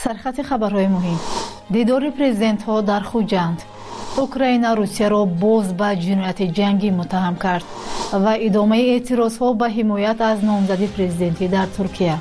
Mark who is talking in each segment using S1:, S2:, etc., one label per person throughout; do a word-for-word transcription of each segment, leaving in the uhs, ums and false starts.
S1: سرخط خبرهای مهم: دیدار پرزیدنت ها در خوجند، اوکراین روسیه را باز به جنایت جنگی متهم کرد و ادامه اعتراض ها به حمایت از نامزدی پرزیدنتی در ترکیه.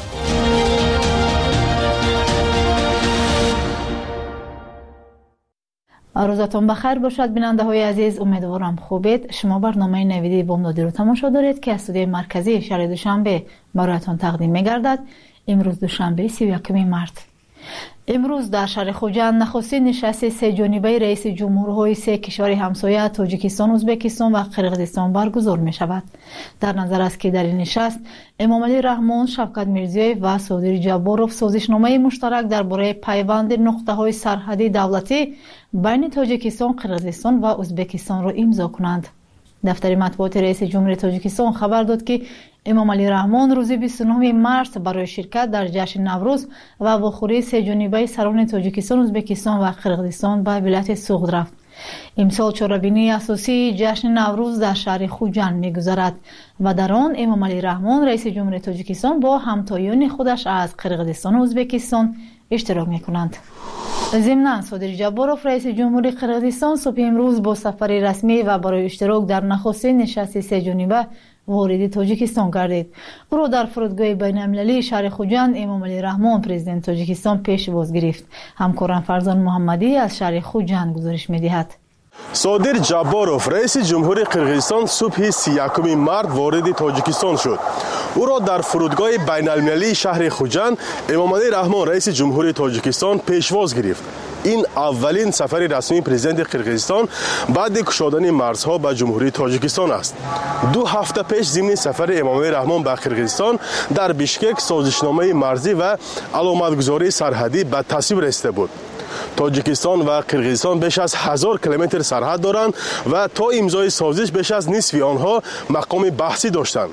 S1: روزتان بخیر باشد بیننده های عزیز، امیدوارم خوبید. شما برنامه نویدی بامدادی رو تماشا دارید که از استودیوی مرکزی شهر دوشنبه برایتان تقدیم می‌گردد. امروز دوشنبه سی و یکم مارس. امروز در شهر خوجند نخستین نشست سه جانبه رئیس جمهورهای سه کشور همسایه تاجیکستان، ازبکستان و قرقیزستان برگزار می شود. در نظر است که در این نشست امامعلی رحمان، شوکت میرزیویف و صادر جباروف سازشنامه مشترک درباره پیوند نقطه‌های سرحدی دولتی بین تاجیکستان، قرقیزستان و ازبکستان را امضا کنند. دفتر مطبوعات رئیس جمهوری تاجیکستان خبر داد که امامعلی رحمان روز بیست و نهم مارس برای شرکت در جشن نوروز و واخوری سه جانبه سران تاجیکستان، ازبکستان و قرقیزستان به ولایت سوغد رفت. امسال چهاربینی اساسی جشن نوروز در شهر خوجند می‌گذرد و در آن امامعلی رحمان رئیس جمهوری تاجیکستان با همتایان خودش از قرقیزستان و ازبکستان اشتراک می‌کنند. ضمناً صادر جباروف رئیس جمهوری قرقیزستان صبح امروز با سفر رسمی و برای اشتراک در نخستین نشست سه جانبه وارد تاجیکستان گردید. او را در فرودگاه بین‌المللی شهر خوجند امامعلی رحمان پرزیدنت تاجیکستان پیشواز گرفت. همکارم فرزان محمدی از شهر خوجند گزارش می‌دهد.
S2: صادر جباروف رئیس جمهوری قرقیزستان صبح سی و یکم مارس وارد تاجیکستان شد. او را در فرودگاه بین‌المللی شهر خوجند امامعلی رحمان رئیس جمهوری تاجیکستان پیشواز گرفت. این اولین سفر رسمی پرزیدنت قرقیزستان بعد گشودن مرزها به جمهوری تاجیکستان است. دو هفته پیش ضمن سفر امامعلی رحمان به قرقیزستان در بیشکک سازشنامه مرزی و علامتگذاری سرحدی به تصویب رسیده بود. تاجیکستان و قرقیزستان بیش از هزار کیلومتر سرحد دارند و تا امضای سازش بیش از نصف آنها مقام بحثی داشتند.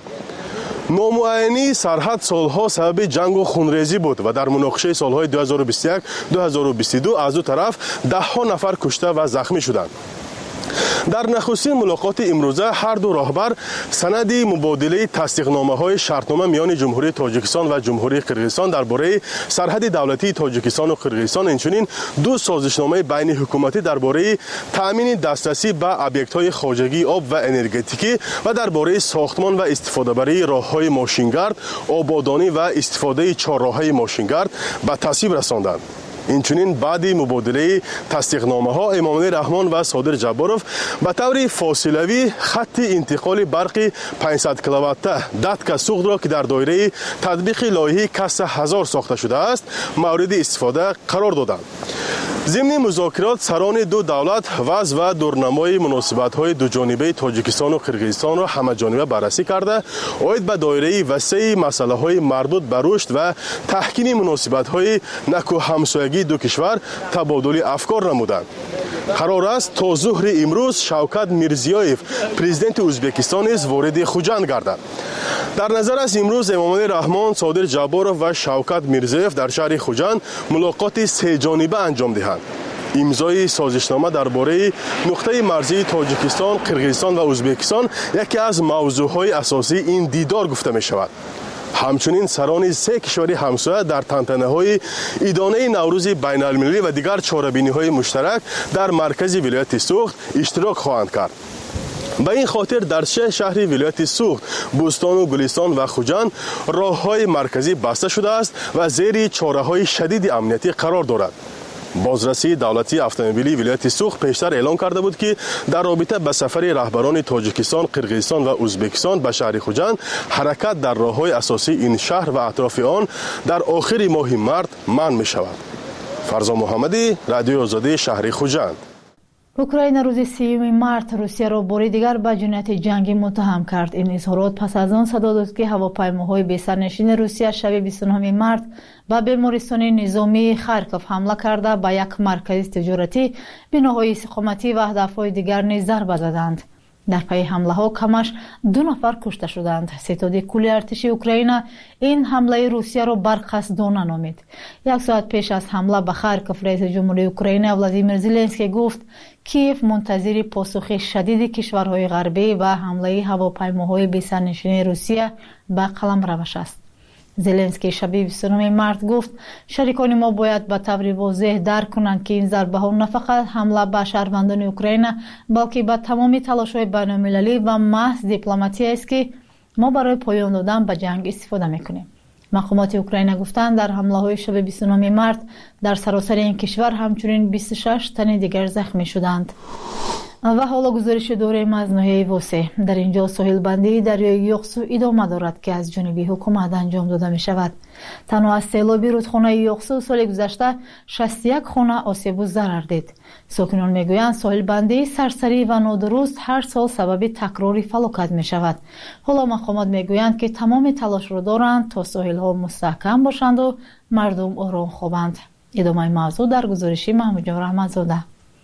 S2: نامعینی سرحد سالها سبب جنگ و خونریزی بود و در مناقشه سالهای دو هزار و بیست و یک دو هزار و بیست و دو از دو طرف ده ها نفر کشته و زخمی شدند. در نخستین ملاقات امروزه هر دو راهبر سند مبادله تصدیقنامه‌های شرطنامه میان جمهوری تاجیکستان و جمهوری قرقیزستان درباره سرحد دولتی تاجیکستان و قرقیزستان، همچنین دو سازشنامه بین حکومتی درباره تأمین دسترسی به ابیکت‌های خواجگی آب و انرژتیکی و درباره ساختمان و استفاده بری راه‌های ماشینگرد، آبادانی و استفاده چهارراه‌های ماشینگرد به تصویب رساندند. اینچنین بعد مبادله تصدیقنامه ها امامعلی رحمان و صادر جباروف به طور فاصلوی خط انتقال برق پانصد کیلووات داتکا سوغد را که در دایره تطبیق لایحه کسر هزار ساخته شده است مورد استفاده قرار دادند. ضمن مذاکرات سران دو دولت وضع و دورنمای مناسبت‌های دو جانبه تاجیکستان و قرقیزستان را همه جانبه بررسی کرده اید به دایره وسیع مسائل مربوط به رشد و تحکیم مناسبت‌های نکو همسایگی دو کشور تبادل افکار نمودند. قرار است تا ظهر امروز شوکت میرزیویف پرزیدنت ازبکستان نیز وارد خوجند گردد. در نظر است امروز امامعلی رحمان، صادر جباروف و شوکت میرزیویف در شهر خوجند ملاقات سه جانبه انجام دهند. امضای سازشنامه درباره نقطه مرزی تاجیکستان، قرقیزستان و ازبکستان یکی از موضوعهای اساسی این دیدار گفته می شود. همچنین سران سه کشور همسایه در تنتنه‌های ایدانه نوروز بین‌المللی و دیگر چهاربینی‌های مشترک در مرکز ولایت سوغد اشتراک خواهند کرد. به این خاطر در شش شهر ولایت سوغد، بوستان و گلستان و خوجند راه‌های مرکزی بسته شده است و زیر چاره‌های شدید امنیتی قرار دارد. بازرسی دولتی اتومبیلی ولایت سوغد پیشتر اعلام کرده بود که در رابطه با سفر رهبران تاجیکستان، قرقیزستان و ازبکستان به شهر خوجند حرکت در راه‌های اساسی این شهر و اطراف آن در آخر ماه مارس منع می شود. فرزان محمدی، رادیو آزادی، شهر خوجند.
S1: اوکراین روز سیوم مارس روسیه را بار دیگر به جنایت جنگی متهم کرد. این اظهارات پس از آن صدا داد که هواپیماهای بی سرنشین روسیه شب بیست و نهم مارس به بیمارستان نظامی خارکوف حمله کرده به یک مرکز تجارتی، بناهای استقامتی و هدفهای دیگر نیز ضربه زدند. در پی حمله ها کمش دو نفر کشته شدند. ستاد کل ارتش اوکراین این حمله روسیه را برقصدانه نامید. یک ساعت پیش از حمله به خارکوف رئیس جمهوری اوکراین ولادیمیر زلنسکی گفت کیف منتظر پاسخ شدید کشورهای غربی و حمله هواپیماهای بی‌سرنشین روسیه به قلمروش است. زلنسکی شب بیست و نه مارس گفت شریکان ما باید به طور واضح درک کنند که این ضربه ها نه فقط حمله به شهروندان اوکراین بلکه به تمام تلاش‌های بین‌المللی و محض دیپلماتی است که ما برای پایان دادن به جنگ استفاده میکنیم. مقامات اوکراین گفتند در حمله های شب بیست و نه مارس در سراسر این کشور همچنین بیست و شش تن دیگر زخمی شدند. و حالا گزارش دوره از ناحیه ووسه. در اینجا ساحل بندی دریای یوقسو ادامه دارد که از جانب حکومت انجام داده می شود. تنها از سیلاب رودخانه یوقسو سال گذشته شصت و یک خانه آسیب و ضرر دید. ساکنان میگویند ساحل بندی سرسری و نادرست هر سال سبب تکرار فلاکت می شود. حالا مقامات میگویند که تمام تلاش را دارند تا ساحل ها مستحکم باشند و مردم آرام خوابند. ادامه موضوع در گزارش محمود جان رحمت‌زاده.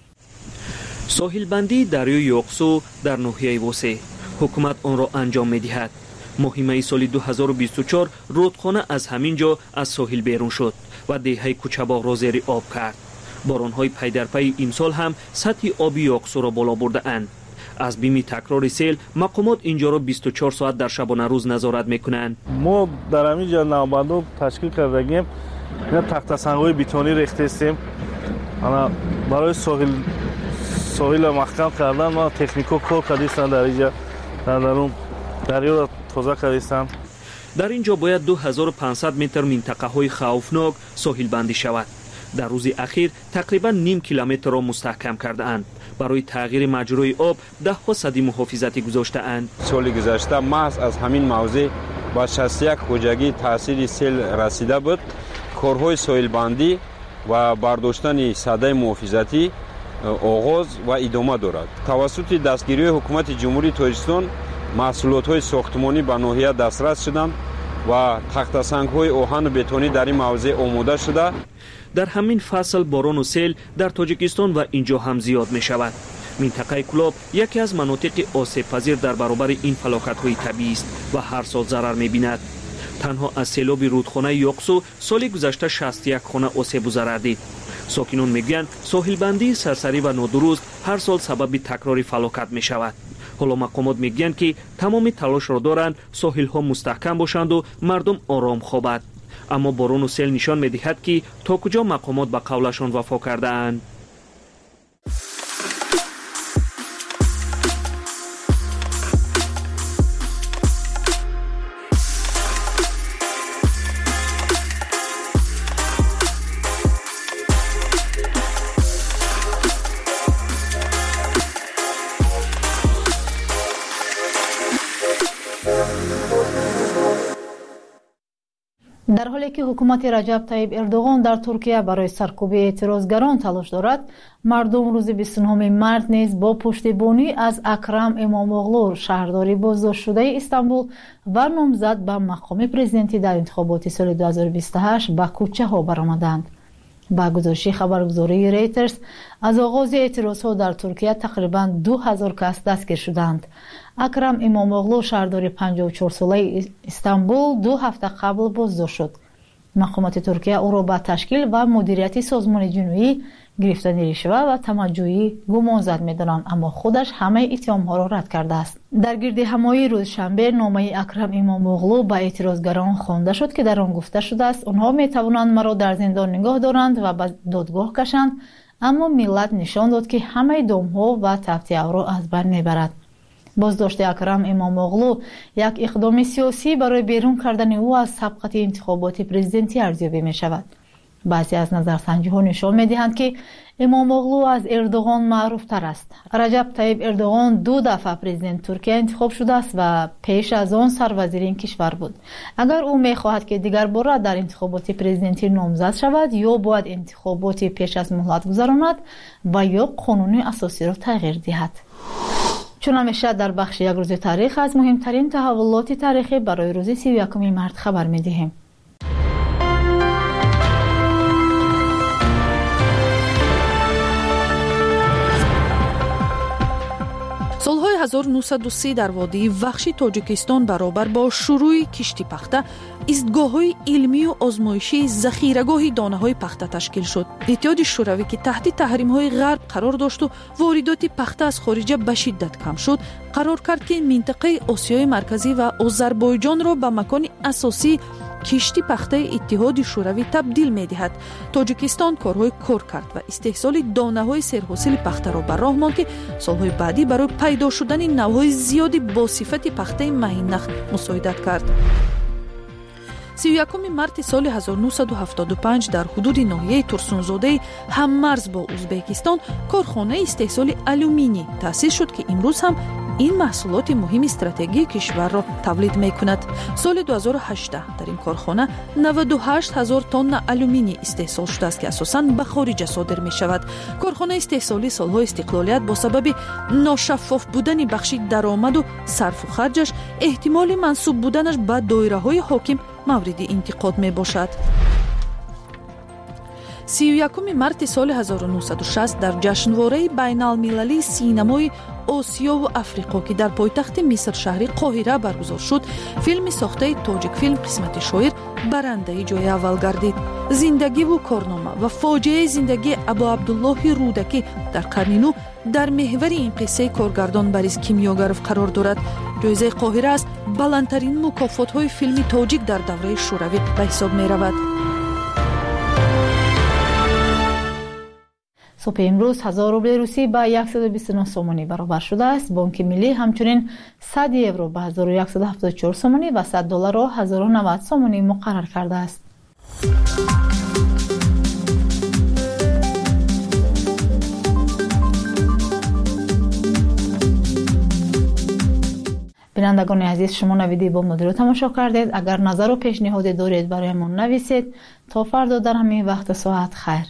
S3: ساحل بندی دریای یوقسو در ناحیه ووسه حکومت آن را انجام می‌دهد. ماه سال دو هزار و بیست و چهار رودخانه از همین جا از ساحل بیرون شد و دهه کوچه‌باغ را زیر آب کرد. باران‌های پی در پی امسال هم سطح آب یوقسو را بالا برده اند. از بیم تکرار سیل مقامات اینجا را بیست و چهار ساعت در شبانه روز نظارت می‌کنند.
S4: ما در همین جا نوبندو تشکیل کردیم. نه تخت سنگ‌های بتونی ریخته استیم. انا برای ساحل ساحل محکم کردن ما تکنیکو کار کردیم در اینجا در درون دریا را تازه کردیم.
S3: در اینجا باید دو هزار و پانصد متر منطقه های خوفناک ساحل بندی شود. در روز اخیر تقریبا نیم کیلومتر را مستحکم کرده اند. برای تغییر مجرای آب ده ها سدی محافظتی گذاشته اند.
S5: سال گذشته محض از همین موضع با شصت و یک خودجگی تاثیر سیل رسیده بود. کارهای ساحل بندی و برداشتن سده محافظتی آغاز و ادامه دارد. توسط دستگیری حکومت جمهوری تاجیکستان محصولات ساختمانی به ناحیه دسترس شدند و تخت سنگ‌های آهن و بتونی در این موضع آماده شده.
S3: در همین فصل باران و سیل در تاجیکستان و اینجا هم زیاد می شود. منطقه کلاب یکی از مناطق آسیب پذیر در برابر این فلاکت‌های طبیعی است و هر سال ضرر می بیند. تنها از سیلاب رودخانه یوقسو سال گذشته شصت و یک خانه آسیب و ضرر دید. ساکنان میگویند ساحل بندی سرسری و نادرست هر سال سبب تکرار فلاکت می شود. حالا مقامات میگویند که تمام تلاش را دارند ساحل ها مستحکم باشند و مردم آرام خوابند. اما باران و سیل نشان میدهد که تا کجا مقامات به قولشان وفا کرده اند.
S1: در حالی که حکومت رجب طیب اردوغان در ترکیه برای سرکوب اعتراضگران تلاش دارد، مردم روز بیست و نه مارس نیز با پشتیبانی از اکرم اماموغلو شهرداری بازداشت شده استانبول و نامزد به مقام پرزیدنتی در انتخابات سال دو هزار و بیست و هشت به کوچه ها برآمدند. با گزارش خبرگزاری ریترز از آغاز اعتراضها در ترکیه تقریبا دو هزار کس دستگیر شدند. اکرم اماموغلو شهردار پنجاه و چهار ساله استانبول دو هفته قبل بازداشت شد. مقامات ترکیه او را به تشکیل و مدیریت سازمان جنایی گرفتن رشوه و تمجیدی گمانزد می‌دانند، اما خودش همه اتهام‌ها را رد کرده است. در گردهمایی روز شنبه نامه اکرم اماموغلو به اعتراضگران خوانده شد که در آن گفته شده است آنها می‌توانند مرا در زندان نگاه دارند و به دادگاه کشند، اما ملت نشان داد که همه دام‌ها و تفتی‌ها را از بین می‌برد. بازداشت اکرم اماموغلو یک اقدام سیاسی برای بیرون کردن او از سبقت انتخابات پرزیدنتی ارزیابی می شود. بعضی از نظرسنجی‌ها نشان می‌دهند که اماموغلو از اردوغان معروف تر است. رجب طیب اردوغان دو دفعه پرزیدنت ترکیه انتخاب شده است و پیش از آن سروزیر این کشور بود. اگر او می‌خواهد که دیگر بار در انتخابات پرزیدنتی نامزد شود، یا باید انتخابات پیش از مهلت گذراند و یا قانون اساسی را تغییر دهد. چون همیشه در بخش یک روز تاریخ از مهمترین تحولات تاریخی برای روز سی و یکم مارس خبر می‌دهیم.
S6: солҳои ҳазору нӯҳсаду си дар водии вахши тоҷикистон баробар бо шурӯи кишти пахта истгоҳҳои илмию озмоишии захирагоҳи донаҳои пахта ташкил шуд. иттиҳоди шӯравӣ ки таҳти таҳримҳои ғарб қарор дошту воридоти пахта аз хориҷа ба шиддат кам шуд, қарор кард ки минтақаи осиёи марказӣ ва озарбойҷонро ба макони асосӣ کشتی پخته اتحاد شوروی تبدیل می‌دهد. تاجیکستان کارهای کار کرد و استحصال دانه‌های سرحاصل پخته را بر راه ماند که سالهای بعدی برای پیدا شدن نوع‌های زیادی با صفت پخته مهین نخ مساعدت کرد. سی و یکم مارت سال هزار و نهصد و هفتاد و پنج در حدود ناحیه ترسونزاده هممرز با ازبکستان کارخانه استحصال آلومینی تأسیس شد که امروز هم این محصولات مهم استراتژی کشور را تولید می‌کند. سال دو هزار و هجده در این کارخانه نود و هشت هزار تن آلومینی استحصال شده است که اساساً به خارج صادر می‌شود. کارخانه استحصالی سال‌های استقلالیت با سبب ناشفاف بودن بخش درآمد و صرف و خرجش احتمال منسوب بودنش به دایره‌های حاکم مورد انتقاد میباشد. سی و یکم مارت سال هزار و نهصد و شصت در جشنواره بین المللی سینمای آسیا و افریقا که در پایتخت مصر شهر قاهره برگزار شد، فیلم ساخته تاجیک فیلم قسمت شاعر برنده جای اول گردید. زندگی و کارنامه و فاجعه زندگی ابا عبدالله رودکی در قرن نو در محور این قصه کارگردان بریز کیمیاگرف قرار دارد. جایزه قاهره از بلندترین مکافات‌های فیلم تاجیک در دوره شوروی به حساب می‌رود.
S1: صبح امروز هزار روبل روسی به صد و بیست و نه سومانی برابر شده است. بانک ملی همچنین صد یورو به هزار و صد و هفتاد و چهار سومانی و صد دلار را هزار و نود سومانی مقرر کرده است. بینندگان عزیز، شما نویدی بامدادی رو تماشا کردید. اگر نظر و پیشنهاد دارید برایمان نویسید. تا فردا در همین وقت ساعت خیر.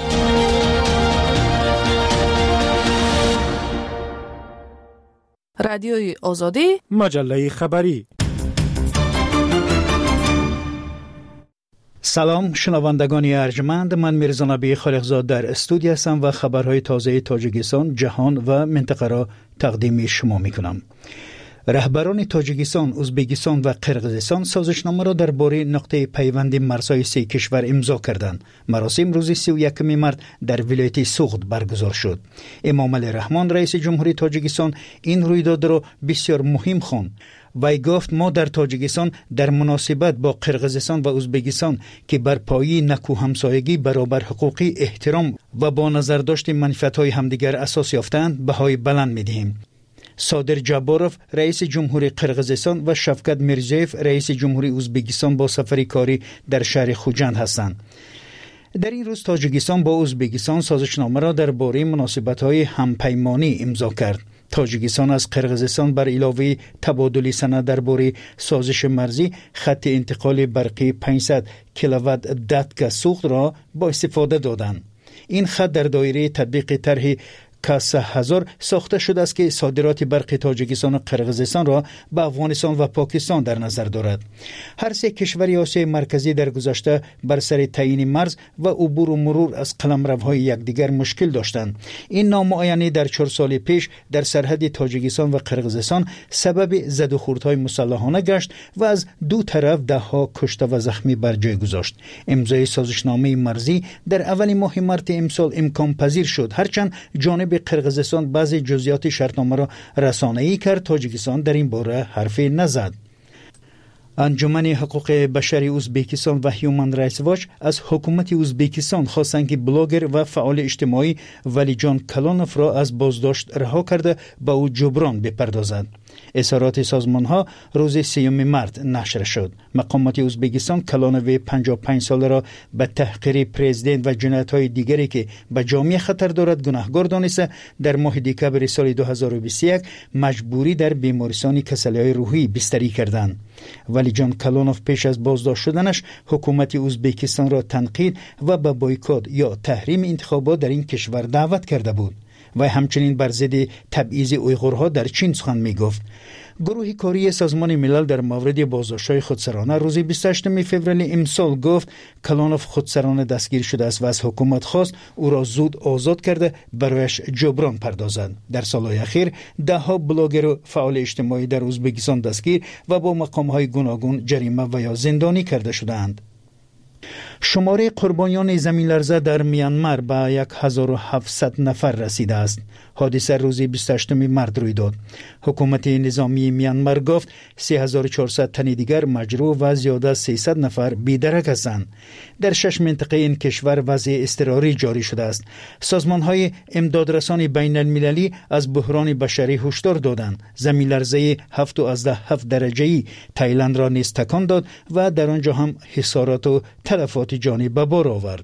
S6: رادیوی آزادی،
S7: مجله خبری. سلام شنوندگان ارجمند، من میرزا نبی خالقزاد در استودیو هستم و خبرهای تازه تاجیکستان، جهان و منطقه را تقدیم شما میکنم. رهبران تاجیکستان، ازبکستان و قرقیزستان سازشنامه را درباره نقطه پیوند مرزهای سه کشور امضا کردند. مراسم روز سی و یکم مارت در ولایت سوغد برگزار شد. امام علی رحمان رئیس جمهوری تاجیکستان این رویداد را بسیار مهم خواند. وی گفت ما در تاجیکستان در مناسبت با قرقیزستان و ازبکستان که بر پایه نکو همسایگی، برابر حقوقی، احترام و با نظر داشت منفعت‌های همدیگر اساس یافتند بهای بلند می‌دهیم. صادر جاباروف رئیس جمهوری قرقیزستان و شفقت میرزیف رئیس جمهوری ازبکستان با سفر کاری در شهر خوجند هستند. در این روز تاجیکستان با ازبکستان سازشنامه را درباره مناسبت‌های همپیمانی امضا کرد. تاجیکستان از قرقیزستان بر علاوه تبادل سند درباره سازش مرزی، خط انتقال برقی پانصد کیلووات داتکا سوخت را با استفاده دادند. این خط در دایره تطبیق طرح کاسه هزار ساخته شده است که صادرات برق تاجیکستان و قرقیزستان را به افغانستان و پاکستان در نظر دارد. هر سه کشور آسیای مرکزی در گذشته بر سر تعیین مرز و عبور و مرور از قلمروهای یکدیگر مشکل داشتند. این نامعینی در چهار سال پیش در سرحد تاجیکستان و قرقیزستان سبب زد و خوردهای مسلحانه گشت و از دو طرف ده ها کشته و زخمی بر جای گذاشت. امضای سازشنامه مرزی در اول ماه مارت امسال امکان پذیر شد، هرچند جانب قرقیزستان بعضی جزئیات شرطنامه را رسانه‌ای کرد. تاجیکستان در این باره حرفی نزد. انجمن حقوق بشری ازبکستان و هیومن رایتس واچ از حکومت ازبکستان خواستند که بلاگر و فعال اجتماعی ولیجان کلانوف را از بازداشت رها کرده به او جبران بپردازد. اظهارات سازمان‌ها روز سیوم مارت نشر شد. مقامات ازبکستان کلانوف پنجاه و پنج ساله را به تحقیر پرزیدنت و جنایت‌های دیگری که به جامعه خطر دارد گناهکار دانسته در ماه دکمبر سال دو هزار و بیست و یک مجبوری در بیمارستان کسلی‌های روحی بستری کردند. ولی جان کلانوف پیش از بازداشت شدنش حکومت ازبکستان را تنقید و به بایکوت یا تحریم انتخابات در این کشور دعوت کرده بود و همچنین بر ضد تبعیض اویغورها در چین سخن می گفت. گروه کاری سازمان ملل در مورد بازداشت‌های خودسرانه روز بیست و هشتم فوریه امسال گفت کلانوف خودسرانه دستگیر شده است و از حکومت خواست او را زود آزاد کرده برایش جبران پردازد. در سال‌های اخیر ده ها بلاگر و فعال اجتماعی در ازبکستان دستگیر و با مقام‌های گوناگون جریمه و یا زندانی کرده شدند. شماره قربانیان زمین لرزه در میانمار به هزار و هفتصد نفر رسیده است. حادثه روز بیست و هشتم مارس روی داد. حکومت نظامی میانمار گفت سه هزار و چهارصد تن دیگر مجروح و زیاده از سیصد نفر بی‌درک هستند. در شش منطقه این کشور وضع اضطراری جاری شده است. سازمان‌های امدادرسان بین المللی از بحران بشری هشدار دادند. زمین لرزه هفت و هفت درجه‌ای تایلند را نیز تکان داد و در آنجا هم حصارات و تلفات جانی به بار آورد.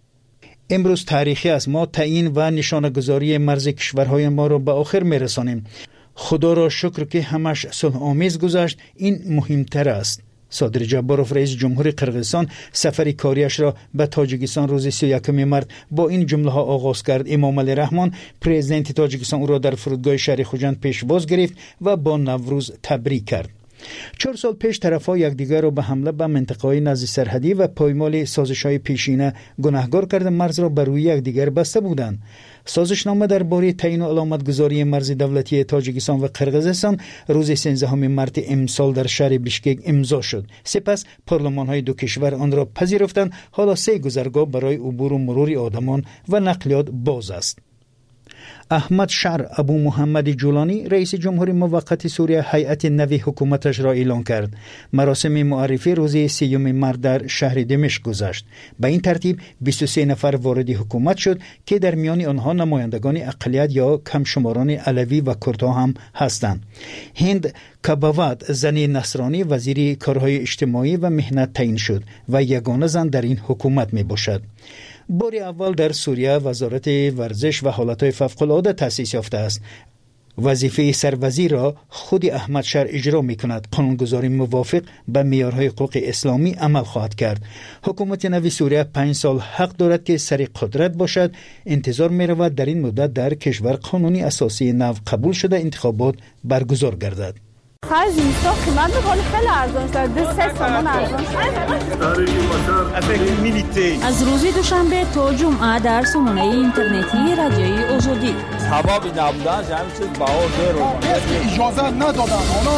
S7: امروز تاریخی است. ما تعیین و نشانه‌گذاری مرز کشورهای ما را به آخر می‌رسانیم. خدا را شکر که همش صلح آمیز گذشت. این مهمتر است. صادر جباروف رئیس جمهور قرقیزستان سفر کاریش را به تاجیکستان روز سی و یکم مارس با این جمله ها آغاز کرد. امام علی رحمان پرزیدنت تاجیکستان او را در فرودگاه شهر خوجند پیشواز گرفت و با نوروز تبریک کرد. چهار سال پیش طرف‌ها یکدیگر را به حمله به منطقه‌های نزد سرحدی و پایمال سازش‌های پیشینه گناهکار کرده مرز را بر روی یکدیگر بسته بودند. سازشنامه درباره تعیین و علامتگذاری مرز دولتی تاجیکستان و قرقیزستان روز سیزدهم مارس امسال در شهر بیشکک امضا شد. سپس پارلمان‌های دو کشور آن را پذیرفتند. حالا سه گذرگاه برای عبور و مرور آدمان و نقلیات باز است. احمد شعر ابو محمد جولانی رئیس جمهور موقت سوریه هیئت نوی حکومتش را اعلان کرد. مراسم معرفی روز سیوم مارس در شهر دمشق گذشت. به این ترتیب بیست و سه نفر وارد حکومت شد که در میان آنها نمایندگان اقلیت یا کمشماران علوی و کردها هم هستند. هند کباوت زن نصرانی وزیر کارهای اجتماعی و مهنت تعیین شد و یگانه زن در این حکومت می باشد. بار اول در سوریه وزارت ورزش و حالتهای فوق‌العاده تأسیس یافته است. وظیفه سروزیر را خود احمد شعر اجرا می کند. قانونگذاری موافق به معیارهای حقوق اسلامی عمل خواهد کرد. حکومت نوی سوریه پنج سال حق دارد که سر قدرت باشد. انتظار می رود در این مدت در کشور قانونی اساسی نو قبول شده انتخابات برگزار گردد.
S8: خرج اینستا قیمت می‌کنه خیلی ارزان شده. سه تومان ارزان شده.
S9: از روز دوشنبه تا جمعه در سامانه اینترنتی رادیوی آزادی.
S10: سبب نبودن همین چیز بهار داره.
S11: اجازه ندادن.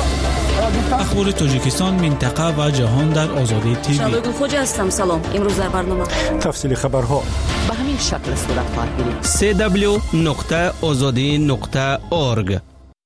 S11: اونا
S12: اخبار تاجیکستان، منطقه و جهان در آزادی تیوی.
S13: شادو خوجا هستم. سلام. امروز در برنامه
S11: تفصیل خبرها
S13: به همین شکل صورت خواهد گرفت.
S14: سه دبلیو نقطه آزادی نقطه اورگ.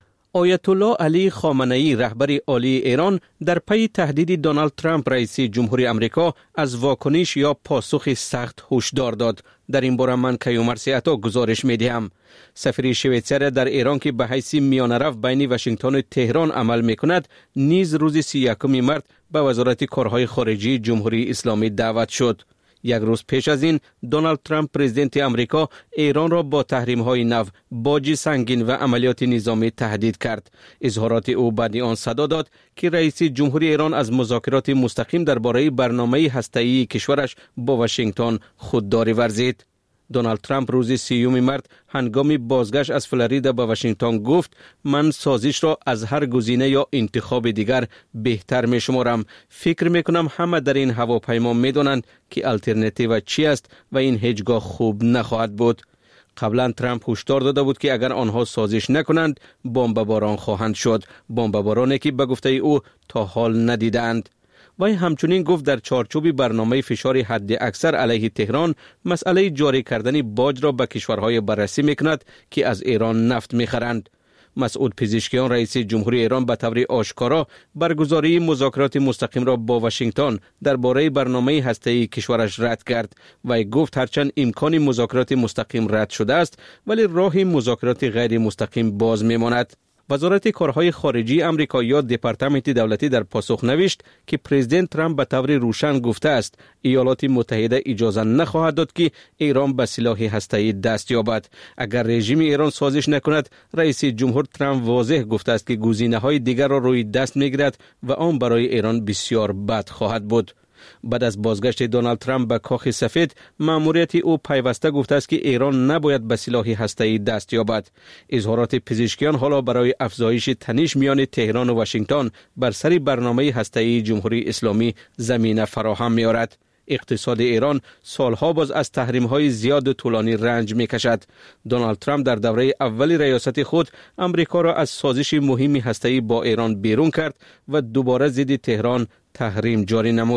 S14: آیت الله علی خامنه‌ای رهبر عالی ایران در پی تهدید دونالد ترامپ رئیس جمهوری آمریکا از واکنش یا پاسخ سخت هشدار داد. در این باره من کیومرث عطا گزارش می‌دهم. سفیر شویتزر در ایران که به حیث میانه‌رو بین واشنگتن و تهران عمل می‌کند نیز روز سی و یکم مارس به وزارت کارهای خارجی جمهوری اسلامی دعوت شد. یک روز پیش از این دونالد ترامپ پرزیدنت آمریکا ایران را با تحریم‌های نو، باج سنگین و عملیات نظامی تهدید کرد. اظهارات او بعد آن صدا داد که رئیس جمهوری ایران از مذاکرات مستقیم درباره برنامه هسته‌ای کشورش با واشنگتن خودداری ورزید. دونالد ترامپ روز سیوم مارس هنگام بازگشت از فلوریدا به واشنگتن گفت من سازش را از هر گزینه یا انتخاب دیگر بهتر می شمارم. فکر می کنم همه در این هواپیما می دانند که الटरनेटिव چی است و این هیچگاه خوب نخواهد بود. قبلا ترامپ هشدار داده بود که اگر آنها سازش نکنند بمباران خواهند شد. بمبارانی که به گفته او تا حال ندیدند. وی همچنین گفت در چارچوب برنامه فشار حد اکثر علیه تهران مسئله جاری کردن باج را به کشورهای بررسی میکند که از ایران نفت میخرند. مسعود پزشکیان رئیس جمهوری ایران به طور آشکارا برگزاری مذاکرات مستقیم را با واشنگتن درباره برنامه هسته‌ای کشورش رد کرد و گفت هرچند امکان مذاکرات مستقیم رد شده است ولی راه مذاکرات غیر مستقیم باز میماند. وزارت کارهای خارجی آمریکا یا دپارتمنت دولتی در پاسخ نوشت که پرزیدنت ترامپ به طور روشن گفته است ایالات متحده اجازه نخواهد داد که ایران به سلاح هسته‌ای دست یابد. اگر رژیم ایران سازش نکند رئیس جمهور ترامپ واضح گفته است که گزینه‌های دیگر را روی دست می‌گیرد و آن برای ایران بسیار بد خواهد بود. بعد از بازگشت دونالد ترامپ به کاخ سفید مأموریت او پیوسته گفته است که ایران نباید به سلاح هسته‌ای دست یابد. اظهارات پزشکیان حالا برای افزایش تنش میان تهران و واشنگتن بر سر برنامه هسته‌ای جمهوری اسلامی زمینه فراهم می‌آورد. اقتصاد ایران سالها باز از تحریم‌های زیاد طولانی رنج می‌کشد. دونالد ترامپ در دوره اول ریاست خود امریکا را از سازش مهمی هسته‌ای با ایران بیرون کرد و دوباره ضد تهران تحریم جاری نمود.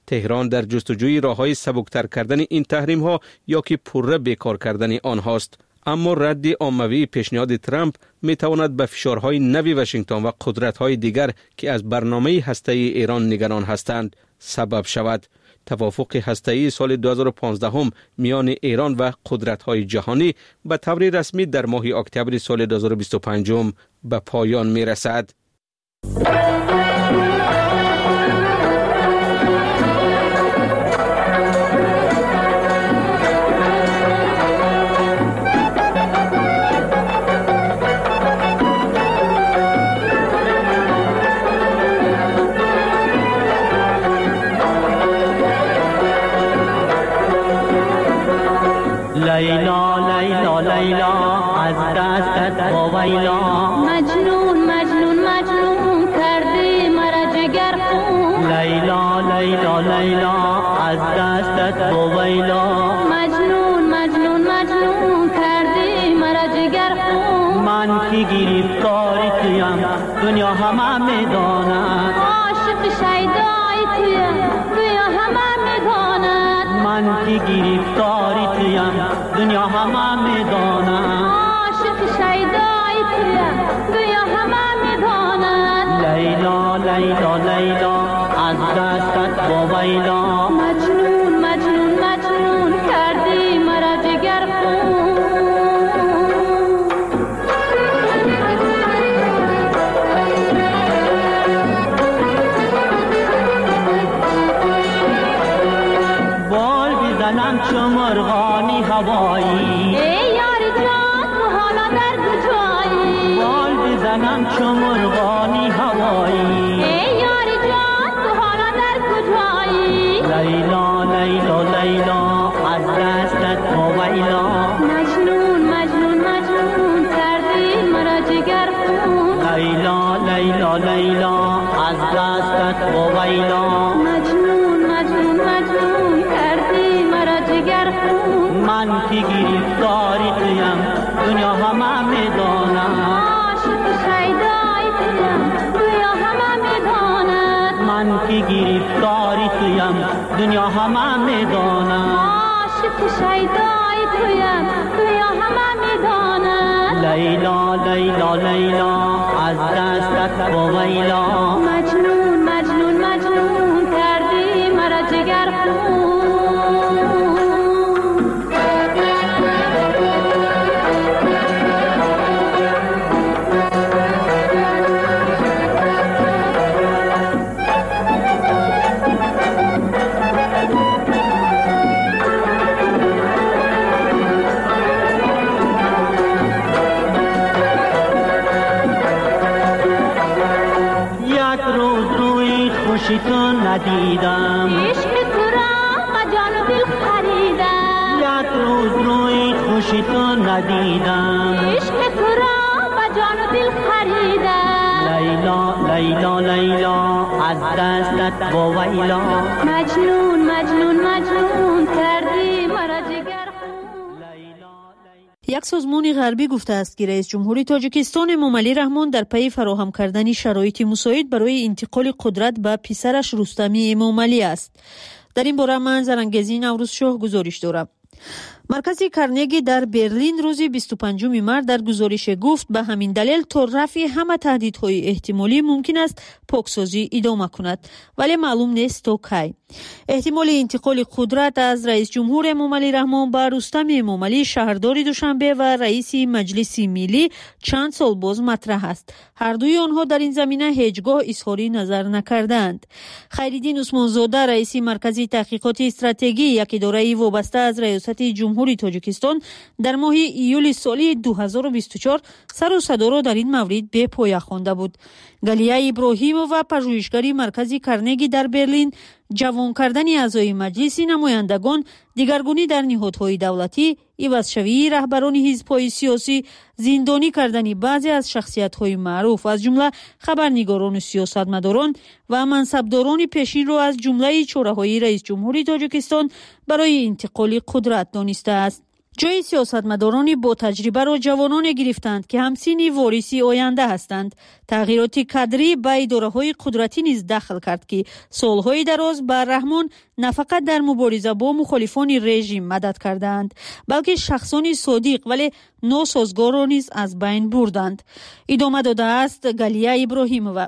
S14: تهران در جستجوی راه‌های سبکتر کردن این تحریم‌ها یا که پوره بیکار کردن آنهاست. اما رد عمومی پیشنهاد ترامپ می تواند به فشارهای نوی واشنگتن و قدرت‌های دیگر که از برنامه هسته‌ای ایران نگران هستند سبب شود. توافق هسته‌ای سال دو هزار و پانزده هم میان ایران و قدرت‌های جهانی به طور رسمی در ماه اکتبر سال دو هزار و بیست و پنج به پایان می رسد.
S15: لیلا لیلا لیلا از دستت وایلا مجنون مجنون مجنون کردی مرا جگر خون لیلا لیلا لیلا از دستت وایلا مجنون مجنون مجنون کردی مرا جگر خون من کی گرفتاری تویم دنیا همه میداند عاشق شیدای تویم دنیا همه میداند من کی گرفتاری تویم دنیا همه میداند عاشق شیدای تویم دنیا همه میداند لیلا لیلا لیلا از دستت وایلا مجنون مجنون مجنون کردی مرا جگر خون بال بزنم چو مرغانی هوایی ای یار جان تو حالا در کجایی بال بزنم چو مرغانی هوایی ای یار جان تو حالا در کجایی لیلا لیلا لیلا از دستت وایلا مجنون مجنون مجنون کردی مرا جگر خون لیلا لیلا لیلا از دستت وایلا مجنون مجنون مجنون کردی مرا جگر خون من کی گرفتاری تویم دنیا همه میداند عاشق شیدای تویم دنیا همه میداند من کی گرفتاری تویم دنیا همه میداند عاشق شیدای تویم دنیا همه میداند لیلا لیلا لیلا از دستت وایلا مجنون مجنون مجنون کردی مرا جگر خون خوشی تو ندیدم عشق تو را با جان و دل خریدم یک روز روی خوشی تو ندیدم عشق تو را با جان و دل خریدم لیلا لیلا لیلا از دستت وایلا مجنون مجنون مجنون کردی مرا جگر
S6: یک سازمان غربی گفته است که رئیس جمهوری تاجیکستان امامعلی رحمان در پی فراهم کردن شرایط مساعد برای انتقال قدرت به پسرش رستمی امامعلی است. در این باره من زرنگزی نوروزشاه گزارش دارم. مرکز کارنگی در برلین روز بیست و پنجم مارس در گزارش گفت به همین دلیل تا رفع همه تهدیدهای احتمالی ممکن است پاکسازی ادامه کند، ولی معلوم نیست تا کی. احتمال انتقال قدرت از رئیس جمهور امامعلی رحمان به رستم امامعلی شهردار دوشنبه و رئیس مجلس ملی چند سال باز مطرح است. هر دوی آنها در این زمینه هیچگاه اظهاری نظر نکردند. خیرالدین عثمانزاده رئیس مرکز تحقیقات استراتژی، یک اداره وابسته از ریاست جمهوری تاجیکستان، در ماه ایول سال دو هزار و بیست و چهار سر و صدا را در این مورد به پایان خوانده بود. گلیه ابراهیموف و پژوهشگری مرکز کارنگی در برلین جوان کردن اعضای مجلس نمایندگان، دیگرگونی در نهادهای دولتی، عوضشوی رهبران حزب‌های سیاسی، زندانی کردن بعضی از شخصیت‌های معروف از جمله خبرنگاران و سیاستمداران و منصبداران پیشین را از جمله چاره‌های رئیس جمهوری تاجیکستان برای انتقال قدرت دانسته است.
S16: جای سیاستمداران با تجربه را جوانان گرفتند که همسین وارثی آینده هستند. تغییرات کادری به اداره‌های قدرتی نیز دخل کرد که سالهای دراز به رحمان نه فقط در مبارزه با مخالفان رژیم مدد کردند، بلکه شخصان صادق ولی ناسازگار را نیز از بین بردند. ادامه داده است گلیه ابراهیمووا.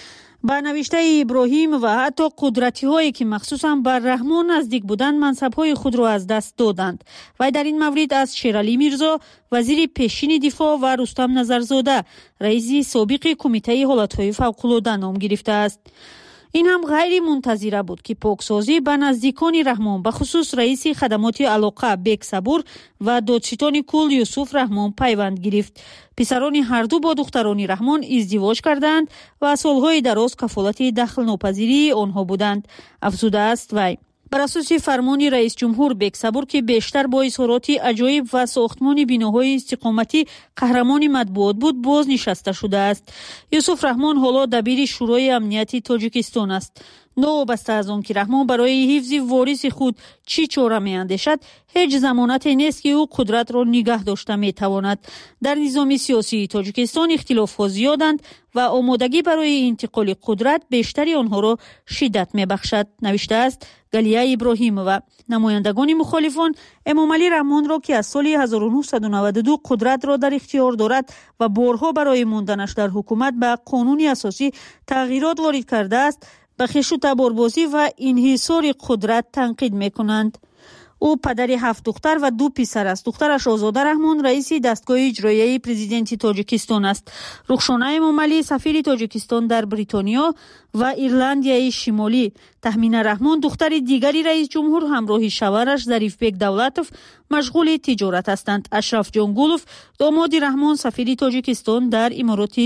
S16: با نوشته ابراهیم و حتی قدرتی هایی که مخصوصا بر رحمان نزدیک بودند منصب های خود را از دست دادند و در این مورد از شیرعلی میرزا وزیر پیشین دفاع و رستم نظرزاده رئیس سابق کمیته حالتهای فوق‌العاده نام گرفته است. این هم غیر منتظره بود که پاکسازی به نزدیکان رحمان به خصوص رئیس خدمات علاقه بیگ صبور و دادستان کل یوسف رحمان پیوند گرفت. پسران هر دو با دختران رحمان ازدواج کردند و سالهای دراز کفالت دخل ناپذیری آنها بودند. افزوده است وی. بر اساس فرمان رئیس جمهور بیگ صبور که بیشتر با اظهارات عجایب و ساختمان بیناهای استقامتی قهرمان مطبوعات بود بازنشسته شده است. یوسف رحمان حالا دبیر شورای امنیتی تاجیکستان است. نوابسته از آن که رحمان برای حفظ وارث خود چی چاره می اندیشد، هیچ ضمانتی نیست که او قدرت را نگه داشته می تواند. در نظام سیاسی تاجیکستان اختلاف ها زیادند و آمادگی برای انتقال قدرت بیشتری آنها را شدت می بخشد. نوشته است گلیه ابراهیمووا. نمایندگان مخالفان امامعلی رحمان را که از سال هزار و نهصد و نود و دو قدرت را در اختیار دارد و بارها برای ماندنش در حکومت به قانون اساسی تغییرات وارد کرده است، به خش و تباربازی و انحصار قدرت تنقید میکنند. او پدر هفت دختر و دو پسر است. دخترش آزاده رحمان رئیس دستگاه اجرایی پرزیدنت تاجیکستان است. رخشانه امامعلی سفیر تاجیکستان در بریتانیا و ایرلندیای شمالی. تهمینه رحمان دختر دیگری رئیس جمهور همراه شوهرش ظریف بیگ دولتوف مشغول تجارت هستند. اشرف جانگولوف داماد رحمان سفیر تاجیکستان در امارات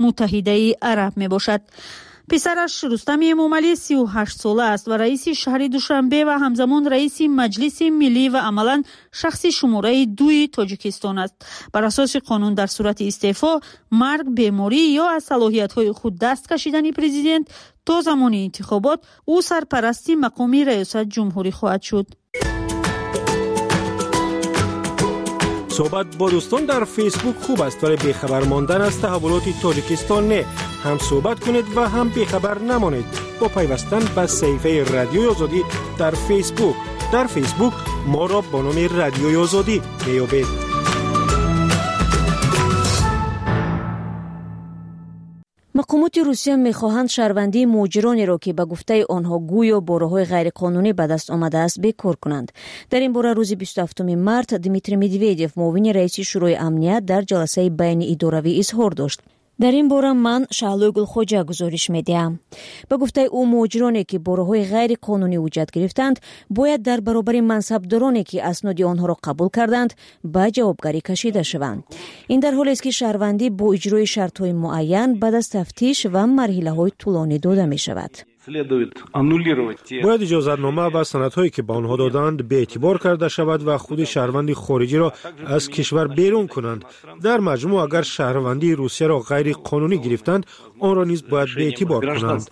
S16: متحده عرب می باشد. پسرش رستم امامعلی سی و هشت ساله است و رئیس شهر دوشنبه و همزمان رئیس مجلس ملی و عملاً شخص شماره دوی تاجیکستان است. بر اساس قانون در صورت استعفا، مرگ، بیماری یا از صلاحیت‌های خود دست کشیدن پرزیدنت تا زمان انتخابات او سرپرستی مقام ریاست جمهوری خواهد شد.
S11: صحبت با دوستان در فیسبوک خوب است ولی بیخبر ماندن از تحولات تاجیکستان نه. هم صحبت کنید و هم بیخبر نمانید با پیوستن به صفحه رادیوی آزادی در فیسبوک. در فیسبوک ما را با نام رادیوی آزادی میابید.
S17: مقامات روسیه می‌خواهند شهروندی مهاجرانی را که به گفته آنها گویا با راه‌های غیرقانونی به دست آمده است بکار کنند. در این باره روز بیست و هفتم مارس دمیتری مدودیف معاون رئیس شورای امنیت در جلسه بین اداروی اظهار داشت. در این باره من شعلو گلخوجه گزارش میدهم. به گفته او مهاجرانی که با راه‌های غیر قانونی وجود گرفتند باید در برابر منصبدارانی که اسناد آنها را قبول کردند به جوابگری کشیده شوند. این در حالی است که شهروندی با اجرای شرط‌های معین بعد از تفتیش و مرحله‌های طولانی داده می‌شود.
S11: باید اجازتنامه و سندهایی که به آنها دادند به اعتبار کرده شود و خود شهروند خارجی را از کشور بیرون کنند. در مجموع اگر شهروندی روسیه را غیر قانونی گرفتند آن را نیز باید به اعتبار کنند.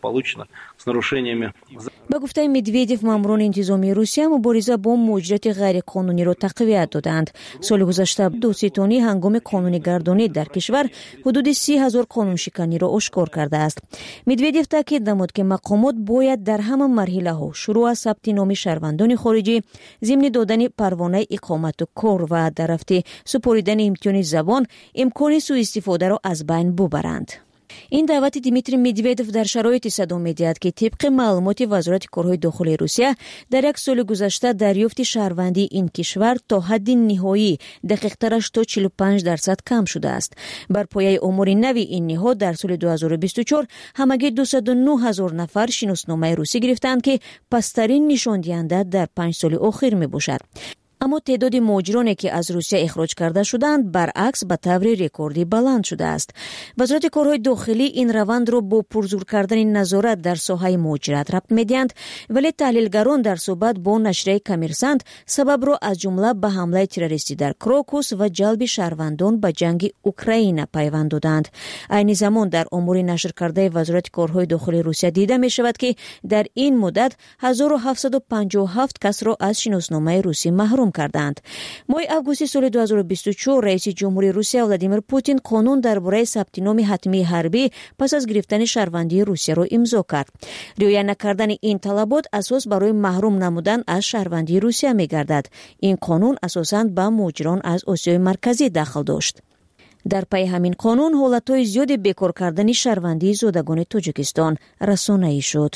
S17: به گفته مدودیف ماموران انتظامی روسیه مبارزه با مهاجرت غیر قانونی را تقویت دادند. سال گذشته دادستانی هنگام قانونی گردانی در کشور حدود سی هزار قانون شکنی را آشکار کرده است. مدودیف تاکید نمود که مقامات باید در همه مرحله ها شروع از ثبت نام شهروندان خارجی، ضمن دادن پروانه اقامت و کار و در رفته سپاریدن امتحان زبان امکان سوء استفاده را از بین ببرند. این دعوت دیمیتری مدودیف در شرایط صدام می‌دهد که طبق معلومات وزارت کارهای داخلی روسیه در یک سال گذشته دریافت شهروندی این کشور تا حد نهایی دقیق‌ترش تا چهل و پنج درصد کم شده است. بر پایه آمار نوی این نهاد در سال دو هزار و بیست و چهار همگی دویست و نه هزار نفر شناسنامه روسی گرفتند که پسترین نشان دهنده در پنج سال اخیر میباشد. اما تعداد مهاجرانی که از روسیه اخراج کرده شدند برعکس به طور رکوردی بلند شده است. وزارت کارهای داخلی این روند را با پرزور کردن نظارت در ساحه مهاجرت ربط می‌دهند، ولی تحلیلگران در صحبت با نشریه کمیرسانت سبب را از جمله به حمله تروریستی در کراکوس و جلب شهروندان به جنگ اوکراین پیوند دادند. عین زمان در امور نشر کرده وزارت کارهای داخلی روسیه دیده می شود که در این مدت هزار و هفتصد و پنجاه و هفت کس را از شناسنامه روسی محروم اعلام کردند. ماه آگوست سال دو هزار و بیست و چهار رئیس جمهوری روسیه ولادیمیر پوتین قانون درباره ثبت نام حتمی حربی پس از گرفتن شهروندی روسیه را امضا کرد. رعایت نکردن این طلبات اساس برای محروم نمودن از شهروندی روسیه می‌گردد. این قانون اساساً به مهاجران از آسیای مرکزی داخل داشت. در پی همین قانون حالتهای زیاد بیکار کردن شهروندی زادگان تاجیکستان رسانه‌ای شد.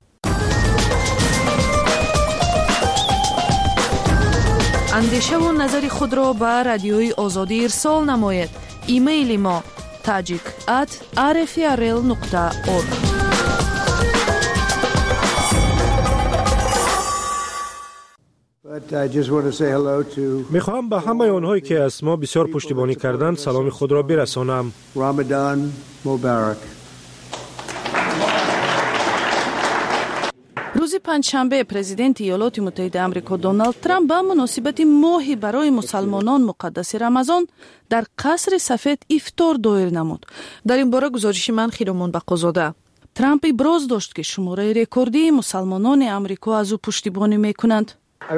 S6: اندیشه و نظر خود را به رادیوی آزادی ارسال نماید. ایمیل ما tajik at r f r l nokta org.
S11: میخواهم به همه آنهایی که از ما بسیار پشتیبانی کردند سلام خود را برسانم.
S18: رمضان مبارک.
S6: روز پنجشنبه پرزیدنت ایالات متحده آمریکا دونالد ترامپ به مناسبت ماهی برای مسلمانان مقدس رمضان در قصر سفید افطار دایر نمود. در این باره گزارش من خیرمان بقازاده. ترامپ ابراز داشت که شماره رکوردی مسلمانان آمریکا از او پشتیبانی میکنند.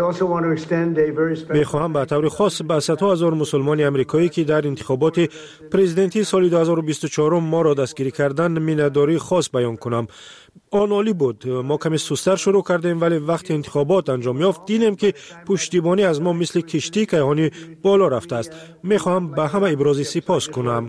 S11: میخواهم به طور خاص به صدها هزار مسلمان امریکایی که در انتخابات پرزیدنتی سال دو هزار و بیست و چهار ما را دستگیری کردند مینه‌داری خاص بیان کنم. آن عالی بود. ما کمی سست‌تر شروع کردیم ولی وقتی انتخابات انجام یافت دیدیم که پشتیبانی از ما مثل کشتی کیهانی بالا رفته است. میخواهم به همه ابراز سپاس کنم.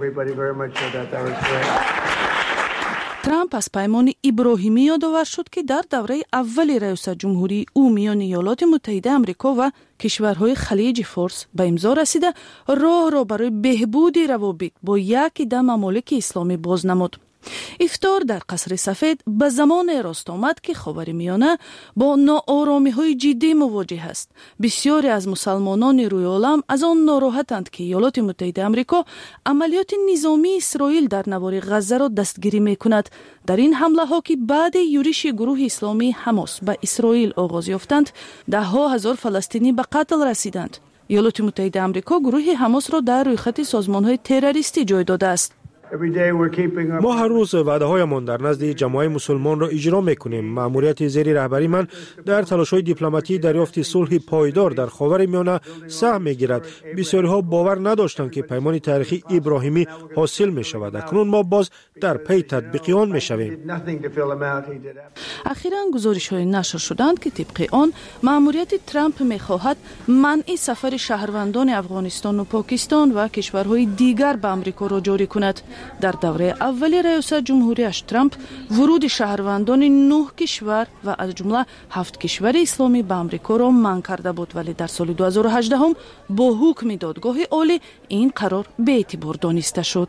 S6: ترامپ از پیمان ابراهیمی یادآور شد که در دوره اول ریاست جمهوری او میان ایالات متحده آمریکا و کشورهای خلیج فارس به امضا رسیده راه را برای بهبود روابط با یکی از ممالک اسلامی باز نمود. افطار در قصر سفید به زمان راست آمد که خاورمیانه با ناآرامی‌های جدی مواجه است. بسیاری از مسلمانان روی عالم از آن ناراحتند که ایالات متحده آمریکا عملیات نظامی اسرائیل در نوار غزه را دستگیری می‌کند. در این حمله ها که بعد یورش گروه اسلامی حماس به اسرائیل آغاز یافتند، ده ها هزار فلسطینی به قتل رسیدند. ایالات متحده آمریکا گروه حماس را در رویخط سازمان‌های تروریستی جای داده است.
S11: ما هر روز وعده هایمان در نزد جماعت مسلمان را اجرا میکنیم. مأموریت زیر رهبری من در تلاش های دیپلماتی دریافت صلح پایدار در خاورمیانه سهم میگیرد. بسیاری ها باور نداشتند که پیمان تاریخی ابراهیمی حاصل می شود. اکنون ما باز در پی تطبیق آن می شویم.
S6: اخیراً گزارش های نشر شدند که طبق آن مأموریت ترامپ می خواهد منع سفر شهروندان افغانستان و پاکستان و کشورهای دیگر به آمریکا را جاری کند. در دوره اول ریاست جمهوریش ترامپ ورود شهروندان نه کشور و از جمله هفت کشور اسلامی به آمریکا را منع کرده بود، ولی در سال دو هزار و هجده هم با حکم دادگاه عالی این قرار به اعتبار دانسته شد.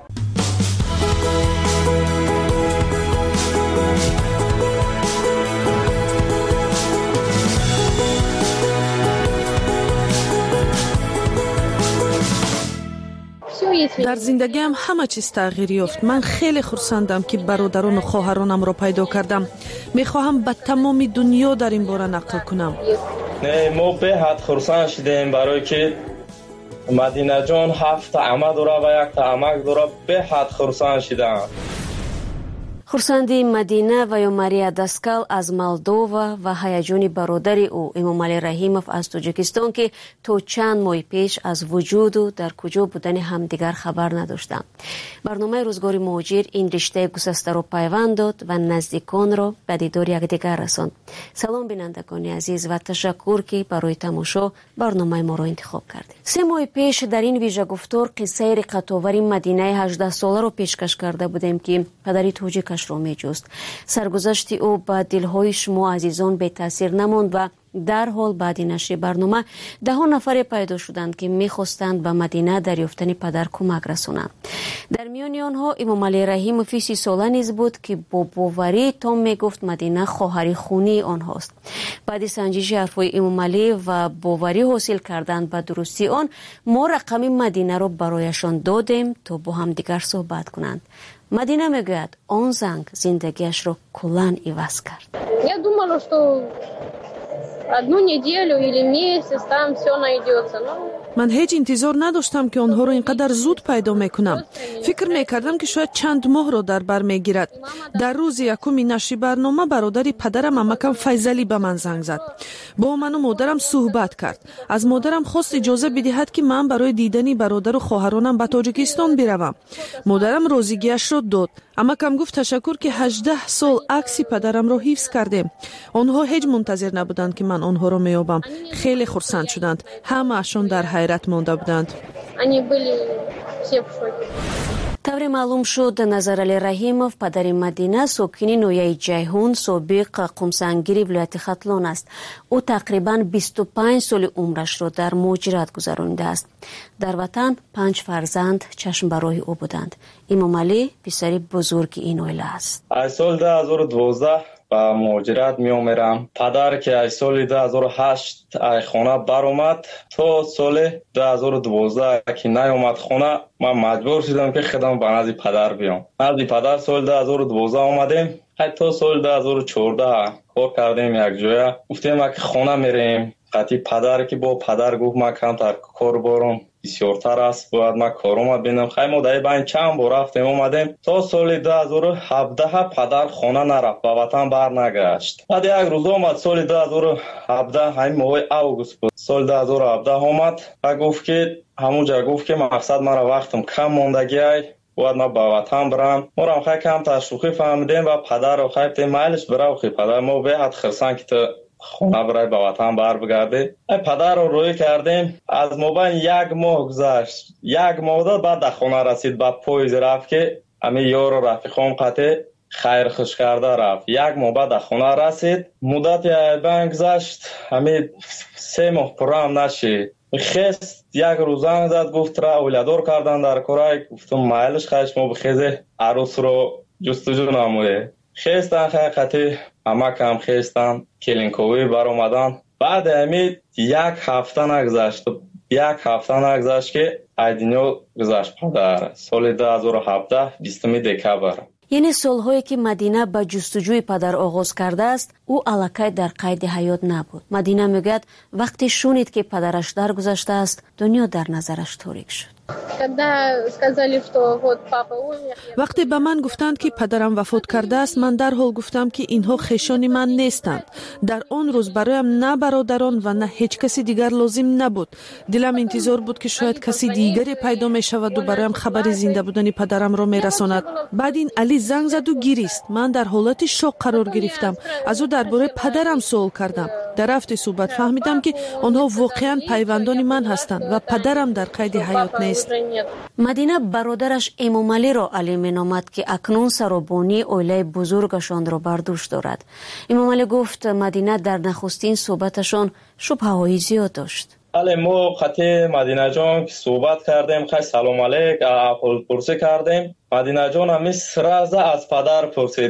S6: در زندگیم همه چیز تغییر یافت. من خیلی خرسندم که برادران و خواهرانم را پیدا کردم. میخواهم به تمام دنیا در این باره نقل کنم.
S19: نه ما به حد خرسند شدیم برای که مدینه جان هفت عمه داره و یک عمک داره. به حد خرسند شدم.
S17: خورسندی مدینه و یا ماریا داسکال از مالدووا و هیجان برادر او امامعلی رحیموف از تاجیکستان که تا چند ماه پیش از وجود و در کجا بودن همدیگر خبر نداشتند. برنامه روزگار مهاجر این رشته گسسته را پیوند داد و نزدیکان را به دیدار یکدیگر رساند. سلام بینندگان عزیز و تشکر که برای تماشا برنامه ما را انتخاب کردید. سه ماه پیش در این ویژه گفتار قصه رقت‌آور مدینه هجده ساله را پیشکش کرده بودیم که پدری تاجیکش را می‌جست. سرگذشت او با دل‌های شما عزیزان به تاثیر نماند و در حال بعد نشر برنامه ده ها نفر پیدا شدند که می‌خواستند به مدینه در یافتن پدر کمک رسانند. در میان آنها امامعلی رحیموف سی ساله نیز بود که با باوری تام میگفت مدینه خواهر خونی آنهاست. بعد سنجش حرفهای امامعلی و باوری حاصل کردن به درستی آن، ما رقم مدینه را برایشان دادیم تا با هم دیگر صحبت کنند. مدینه میگوید آن زنگ زندگیش را کلاً عوض کرد.
S8: Я думала, что одну неделю или месяц, там все найдется. Ну,
S6: من هیچ انتظار نداشتم که آنها رو اینقدر زود پیدا میکنم. فکر میکردم که شاید چند ماه رو در بر میگیرد. در روز یکم نشر برنامه برادری پدرم عمکم فیضلی به من زنگ زد. با من و مادرم صحبت کرد. از مادرم خواست اجازه بدهد که من برای دیدن برادر و خواهرانم به تاجیکستان بروم. مادرم راضیگیش را داد. عمکم گفت تشکر که هجده سال عکس پدرم را حفظ کردیم. آنها هیچ منتظر نبودند که من آنها را میابم. خیلی خرسند شدند. همه اشون در حیرت مانده بودند.
S17: тавре маълум шуд Назарали Раҳимов падари Мадина сокини ноҳияи Ҷайҳун собиқ қумсангири вилояти Хатлон аст. ӯ тақрибан бисту панҷ соли умрашро дар муҳоҷират гузаронидааст. дар ватан панҷ фарзанд чашмбарои ӯ буданд. Имомалӣ писари бузурги ин оила аст.
S19: аз соли ду ҳазору дувоздаҳ ба муҳоҷират меомерам. Падар ки аз соли ду ҳазору ҳашт аз хона баромад, то соли ду ҳазору дувоздаҳ ки наомад хона, ман маҷбур шудам ки худам ба назди падар биём. назди падар соли ду ҳазору дувоздаҳ омадем. ҳатто соли ду ҳазору чордаҳ кор кардем якҷоя. гуфтем ки хона мерем. қати падар ки бо падар гуфт ман камтар кор борам бисёртар аст, бояд ман корома бинам. хай мо дар байн чанд бор рафтем омадем. то соли ду ҳазору ҳабдаҳ падар хона нарафт, ба ватан барнагашт. баъд як рӯз омад соли ду ҳазору ҳабдаҳ, ҳамин моҳи август буд. соли ду ҳазору ҳабдаҳ омад ва гуфт ки ҳамунҷа гуфт ки мақсад мара вақтам кам мондагиай, бояд ман ба ватан барам. морам хай камтар шӯхӣ фаҳмидем ва падарро хай гуфтем майлиш бирав хи падар, мо беҳад хирсанд ки ту хона барай ба ватан барбигарди. ай падарро рӯӣ кардем. аз мобайни як моҳ гузашт. як моҳ дод баъд да хона расид, ба поиз рафт ки ҳамин ёру рафиқом қате хайрхуш карда рафт. як моҳ баъд да хона расид. муддати айбан гузашт. ҳамин се моҳ пуррам нашид. хест як рӯз занг зад, гуфт ра оиладор кардан дар корай. гуфтам майлиш хай шумо бихезе арӯсро ҷустуҷӯ намоед. хестан хақиқати амакам хестан келинковӣ баромадан. баъди ҳамин як ҳафта нагузашт. як ҳафта нагузашт ки ай дунё гузашт падар. соли ду ҳазору ҳабдаҳ бистуми декабр.
S17: яъне солҳое ки Мадина ба ҷустуҷӯи падар оғоз кардааст, ӯ аллакай дар қайди ҳаёт набуд. Мадина мегӯяд вақте шунид ки падараш даргузаштааст, дунё дар назараш торик шуд.
S6: вақте ба ман гуфтанд ки падарам вафот кардааст, ман дарҳол гуфтам ки инҳо хешони ман нестанд. дар он рӯз бароям на бародарон ва на ҳеҷ каси дигар лозим набуд. дилам интизор буд ки шояд каси дигаре пайдо мешаваду бароям хабари зинда будани падарамро мерасонад. баъд ин Али занг заду гирист. ман дар ҳолати шоқ қарор гирифтам. аз ӯ дар бораи падарам суол кардам. дар рафти суҳбат фаҳмидам ки онҳо воқеан пайвандони ман ҳастанд ва падарам дар қайди ҳаёт нест.
S17: Мадина бародараш Эмомалиро Али меномад ки акнун саробонии оилаи бузургашонро бар дӯш дорад. Эмомалӣ гуфт Мадина дар нахустин суҳбаташон шубҳаҳои зиёд дошт.
S19: бале мо қати Мадинаҷон ки суҳбат кардем, хай салом алейк аҳволпурсӣ кардем. Мадинаҷон ҳамин сраза аз падар пурсид.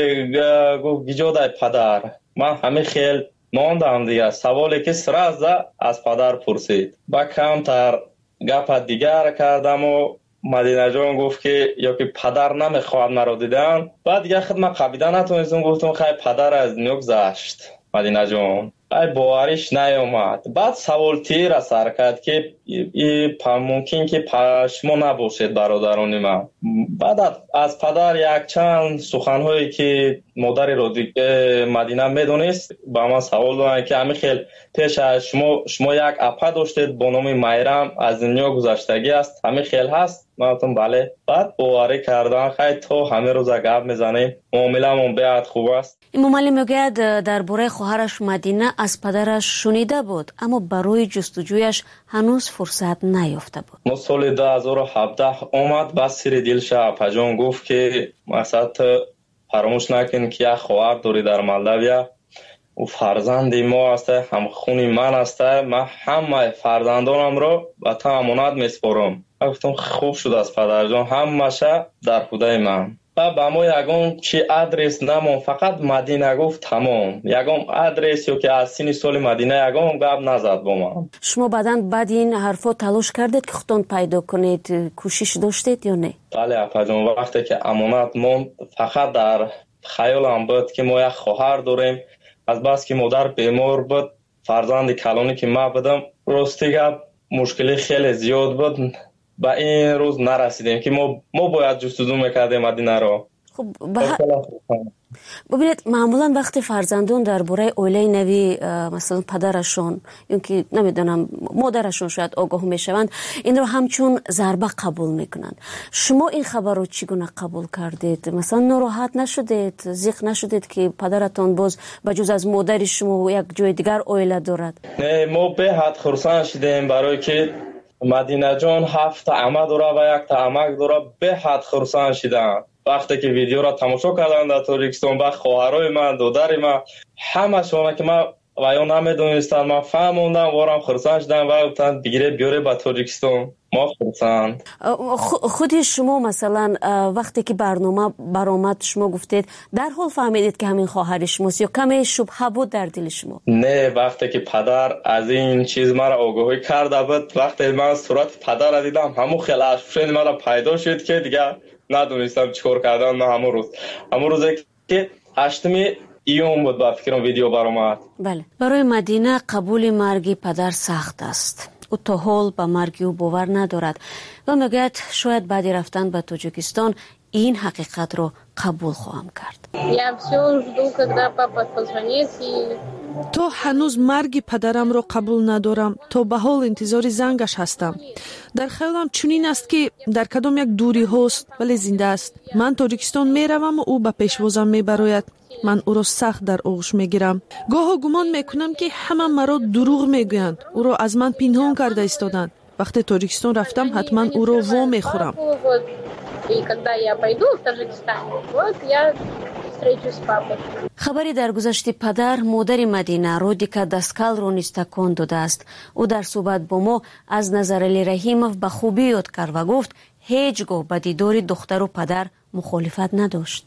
S19: гуфт гиҷодай падар. ман ҳамин хел мондам дигар. саволе ки сраза аз падар пурсид. ба камтар гапа дигар кардаму Мадинаҷон гуфт ки ё ки падар намехоҳад маро дидан. баъд дигар худ ман қабида натонистам. гуфтам хай падар аз дунё гузашт. Мадинаҷон ай бовариш наёмад. баъд саволтии ра сар кард ки мумкин ки шумо набошед бародарони ман. баъд аз падар якчанд суханҳое ки модари Мадина медонист ба ман савол доданд ки ҳамин хел пеш аз шумо шумо як апа доштед бо номи Майрам, аз дунё гузаштагӣ аст, ҳамин хел ҳаст? ман гуфтам бале. баъд боварӣ кардан хай то ҳамин рӯза гап мезанем. муомиламон беҳад хуб аст.
S17: Имомалӣ мегӯяд дар бораи хоҳараш Мадина аз падараш шунида буд, аммо барои ҷустуҷӯяш ҳанӯз фурсат наёфта буд.
S19: мо соли ду ҳазору ҳабдаҳ омад. ба сири дилша апаҷон гуфт ки масад фаромӯш накун ки як хоҳар дорӣ дар Молдавия. ӯ фарзанди мо аст, ҳамхуни ман аст. ман ҳамаи фарзандонамро ба ту амонат меспорам. ман гуфтам хуб шудааст падарҷон, ҳамаша дар худаи ман. ба ба мо ягон чи адрес намон, фақат Мадина гуфт тамом. ягон адрес ё ки аз сини соли Мадина ягон гап назад бо ман.
S17: шумо баъдан баъди ин ҳарфо талош кардед ки худтон пайдо кунед, кӯшиш доштед ё не?
S19: бале апаҷон, вақте ки амонат монд, фақат дар хаёлам буд ки мо як хоҳар дорем. азбаски модар бемор буд, فرزند کلانی که ما بودم راستی گپ مشکلی خیلی زیاد بود. با این روز نرسیدیم که ما ما باید جستجو میکردیم مدینه رو.
S20: خب ببینید معمولا وقتی فرزندان درباره اویله نوی مثلا پدرشون یا که نمیدونم مادرشون شاید آگاه میشوند این رو همچون ضربه قبول میکنند. شما این خبر رو چگونه قبول کردید؟ مثلا ناراحت نشدید؟ زیق نشدید که پدرتون باز بجز از مادر شما یک جای دیگر اویله دارد؟
S19: نه ما به حد خرسند شدیم برای که مدینه جان هفت عمه داره و یک تا عمک داره. به حد خرسند شدم وقتی که ویدیو را تماشا کردن در تاجیکستان با خواهرای من دودر من همه شما که من و یا نمیدونستم من فهموندم وارم خرسند شدم و گفتن بگیره بیاره با تاجیکستان. ما خرسند.
S20: خودی شما مثلا وقتی که برنامه برآمد شما گفتید در حال فهمیدید که همین خواهر شماست یا کمی شبهه بود در دل شما؟
S19: نه وقتی که پدر از این چیز مرا آگاهی کرده بود وقتی من صورت پدر را دیدم همون خیلی اشفشن مرا پیدا شد که دیگه ندونستم چیکار کردن. من همون روز همون روزی که هشتم ایون بود با فکرم ویدیو برآمد.
S20: بله برای مدینه قبول مرگ پدر سخت است. او تا حال به مرگ او باور ندارد و میگوید شاید بعد رفتن به تاجیکستان این حقیقت رو قبول خواهم کرد.
S6: تو هنوز مرگ پدرم رو قبول ندارم. تو به حال انتظار زنگش هستم. در خیالم چنین است که در کدام یک دوری هست ولی زنده است. من تاجیکستان میروم و او به پیشوازم میبراید. من او را سخت در آغوش میگیرم. گاه گمان میکنم که همه مرا دروغ میگویند. او را از من پنهان کرده ایستادند. وقتی تاجیکستان رفتم حتما او را وا میخورم.
S20: خبری در گذشت پدر مادر مدینه رودیکا دستکال رو نیز تکان داده است. او در صحبت با ما از نظر علی رحیموف به خوبی یاد کرد و گفت هیچگاه به دیدار دختر و پدر مخالفت نداشت.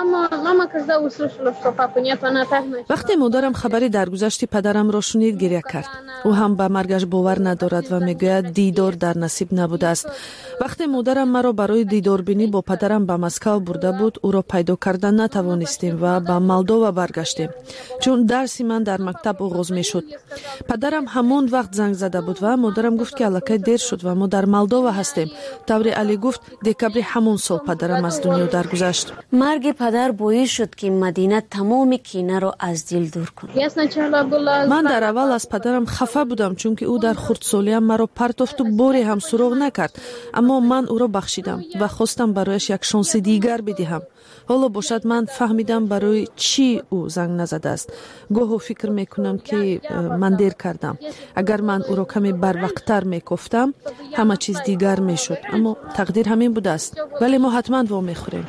S6: وقتی مادرم خبری درگذشت پدرم را شنید گریه کرد. او هم به مرگش باور ندارد و میگوید دیدار در نصیب نبوده است. وقتی مادرم مرا برای دیدار بینی با پدرم به مسکو برده بود او را پیدا کردن نتوانستیم و به مولدووا برگشتیم چون درسی من در مکتب آغاز میشد. پدرم همان وقت زنگ زده بود و مادرم گفت که الکی دیر شد و ما در مولدووا هستیم. طوری علی گفت دکبر همون سال پدرم از دنیا درگذشت.
S20: مرگ پدر باعث شد که مدینه تمام کینه را از دل دور کند.
S6: من در اول از پدرم خفه بودم چون که او در خردسالیم مرا پرتافت و باری هم سراغ نکرد، اما من او را بخشیدم و خواستم برایش یک شانس دیگر بدهم. حالا باشد من فهمیدم برای چی او زنگ نزده است. گاهی فکر میکنم که من دیر کردم. اگر من او را کمی بر وقتتر میگفتم همه چیز دیگر میشد، اما تقدیر همین بوده است. ولی ما حتما وا میخوریم.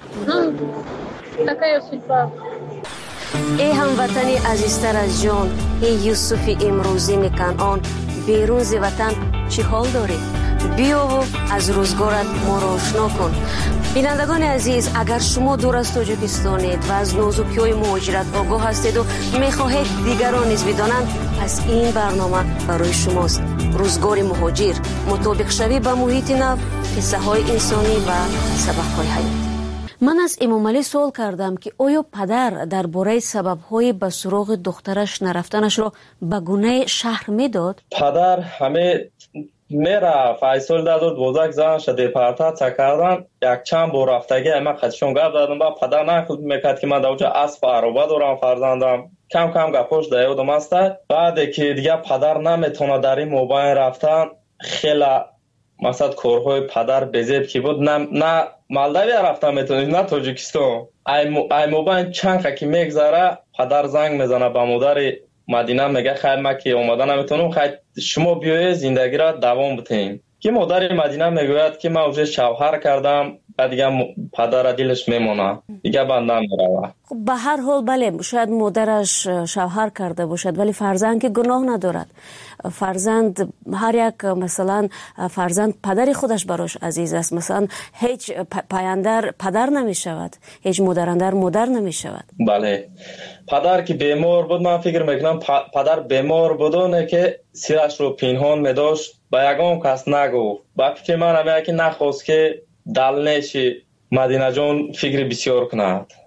S20: ای هموطنی عزیزتر از جان، ای یوسف امروزین کنعان، بیرون ز وطن چی حال داری؟ بیا و از روزگارت ما را آشنا کن. بینندگان عزیز، اگر شما دور از تاجیکستانید و از نازکی‌های مهاجرت آگاه هستید و می‌خواهید دیگران نیز بدانند، پس این برنامه برای شماست. روزگار مهاجر، مطابق شوی با محیط نو، قصه‌های انسانی و سبق‌های حیاتی. من از امام علی سوال کردم که آیا پدر درباره سبب‌های به سراغ دخترش نرفتنش را به گونه شهر میداد؟
S19: پدر همه میره فیصل داد و دوزک زن شده پرتات کردن. یک چند بار رفتگی اما خودشون گپ دادم با پدر نخود میکرد که من دوجا اسب عروبه دارم فرزندم. کم کم گپوش دایودم است. بعد که دیگه پدر نمیتونه در این موبایل رفتن، خیلی مثلا کارهای پدر بزیب که بود، نه نه مالداوی رفتن میتونه، نه تاجیکستان. ای موبایل چند که میگذره پدر زنگ میزنه به مادر مدینه، میگه خیر ما که اومدن نمیتونم، خیر شما بیاید زندگی را دوام بدین. که مادر مدینه میگوید که من اوج شوهر کردم و دیگه پدر دلش میمونه، دیگه بندم میره.
S20: خب به هر حال بله، شاید مادرش شوهر کرده باشد ولی فرزند که گناه ندارد. فرزند هر یک مثلا فرزند پدر خودش براش عزیز است. مثلا هیچ پایندر پدر نمی شود، هیچ مادرندر مادر نمی شود.
S19: بله، پدر که بیمار بود من فکر میکنم پدر بیمار بودونه که سیرش رو پنهان میداشت، با یگان کس نگفت. با فکر من همه که نخواست که دل نشی مدینه جان فکر بسیار کند.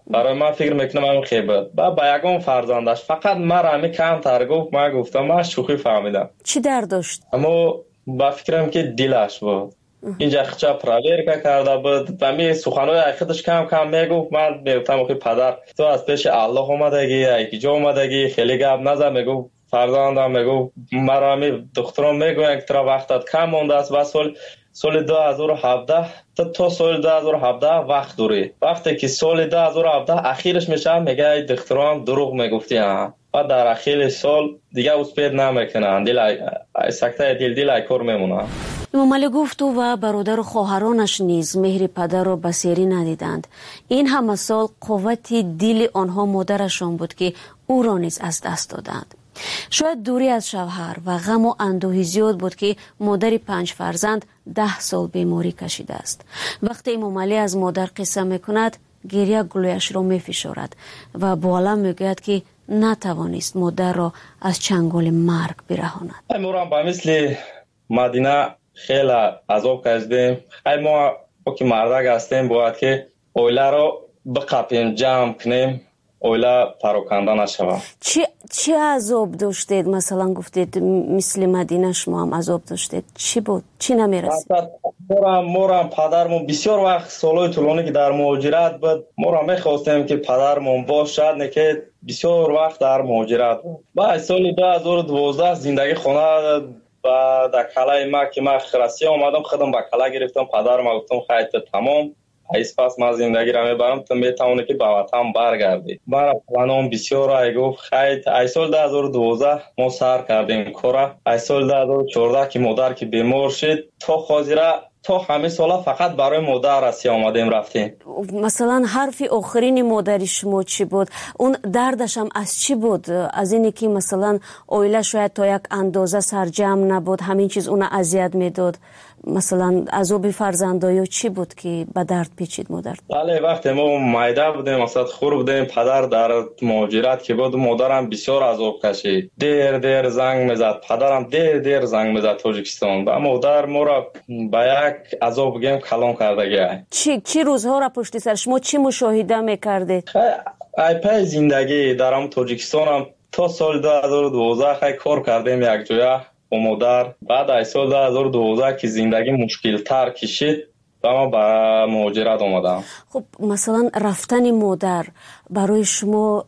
S19: برای من فکر میکنم همین خیلی بود. با یگان فرزندش فقط مرا همی کم تر گفت. من گفتم من شوخی فهمیدم.
S17: چی درد داشت؟
S19: اما با فکرم که دلش بود. اینجا خچا پراویر کرده بود و می سخنهای خودش کم کم میگفت. من میگفتم که پدر تو از پیش الله اومدگی یکی جا اومدگی خیلی گپ نزن. میگفت فرزندم میگفت مرا می دخترم میگوین که ترا وقتت کم مونده است و سال سال دو هزار و هفده تا تا سال دو هزار و هفده وقت داری. وقتی که سال دو هزار و هفده اخیرش میشه میگه ای دخترم دروغ میگفتی ها. و در اخیر سال دیگه اسپید نمیکنن. دل سکته دل دل ایکور میمونه.
S20: امام علی گفت او و برادر و خواهرانش نیز مهر پدر را بسیاری ندیدند. این همه سال قوت دل آنها مادرشان بود که او را نیز از دست دادند. شاید دوری از شوهر و غم و اندوهی زیاد بود که مادر پنج فرزند ده سال بیماری کشیده است. وقتی امام علی از مادر قصه میکند گریه گلویش را میفشارد و با علم میگوید که نتوانست مادر را از چنگال مرگ برهاند.
S19: ما با مثل مدینه خیلی عذاب کشیدیم. خیلی ما که مردک هستیم باید که اویله را بقپیم جمع کنیم اویله پراکنده نشود.
S20: چی چی عذاب داشتید؟ مثلا گفتید مثل مدینه شما هم عذاب داشتید. چی بود؟ چی نمیرسید؟
S19: مورم مورم پدرمون بسیار وقت سالهای طولانی که در مهاجرت بود مورم میخواستیم که پدرمون باشد نه که بسیار وقت در مهاجرت بود. بعد سال دو هزار و دوازده زندگی خونه و در کلای ما که من خرسی آمدم خودم با کلا گرفتم. پدرم گفتم خیلی تمام ایس پس من زندگی را میبرم تو میتونی که به وطن برگردی. برای پلانم بسیار ای گفت خیلی ای سال دو هزار و دوازده ما سر کردیم کارا. ای سال دو هزار و چهارده که مادر که بیمار شد تا خاطره تا همه سالا فقط برای مادر راستی آمدیم رفتیم.
S20: مثلا حرف آخرین مادر شما چی بود؟ اون دردش هم از چی بود؟ از اینی که مثلا اویله شاید تا یک اندازه سرجم نبود همین چیز اون اذیت میداد؟ مثلا عذاب فرزندایی چی بود که به درد پیچید مادر؟
S19: بله وقتی ما مایده بودیم مثلا خور بودیم پدر در مهاجرت که بود مادرم بسیار عذاب کشید. دیر دیر زنگ میزد. پدرم دیر دیر زنگ میزد تاجیکستان و مادر ما را به یک عذاب گیم کلان کرده.
S20: چی چی روزها را پشت سر شما چی مشاهده میکردید؟
S19: ای پای زندگی در ام تاجیکستان هم تا سال دو هزار و دوازده خیلی کار کردیم یک جایه با مادر. بعد از سال دو هزار و دوازده که زندگی مشکل تر کشید و ما به مهاجرت آمدم.
S20: خب مثلا رفتن مادر برای شما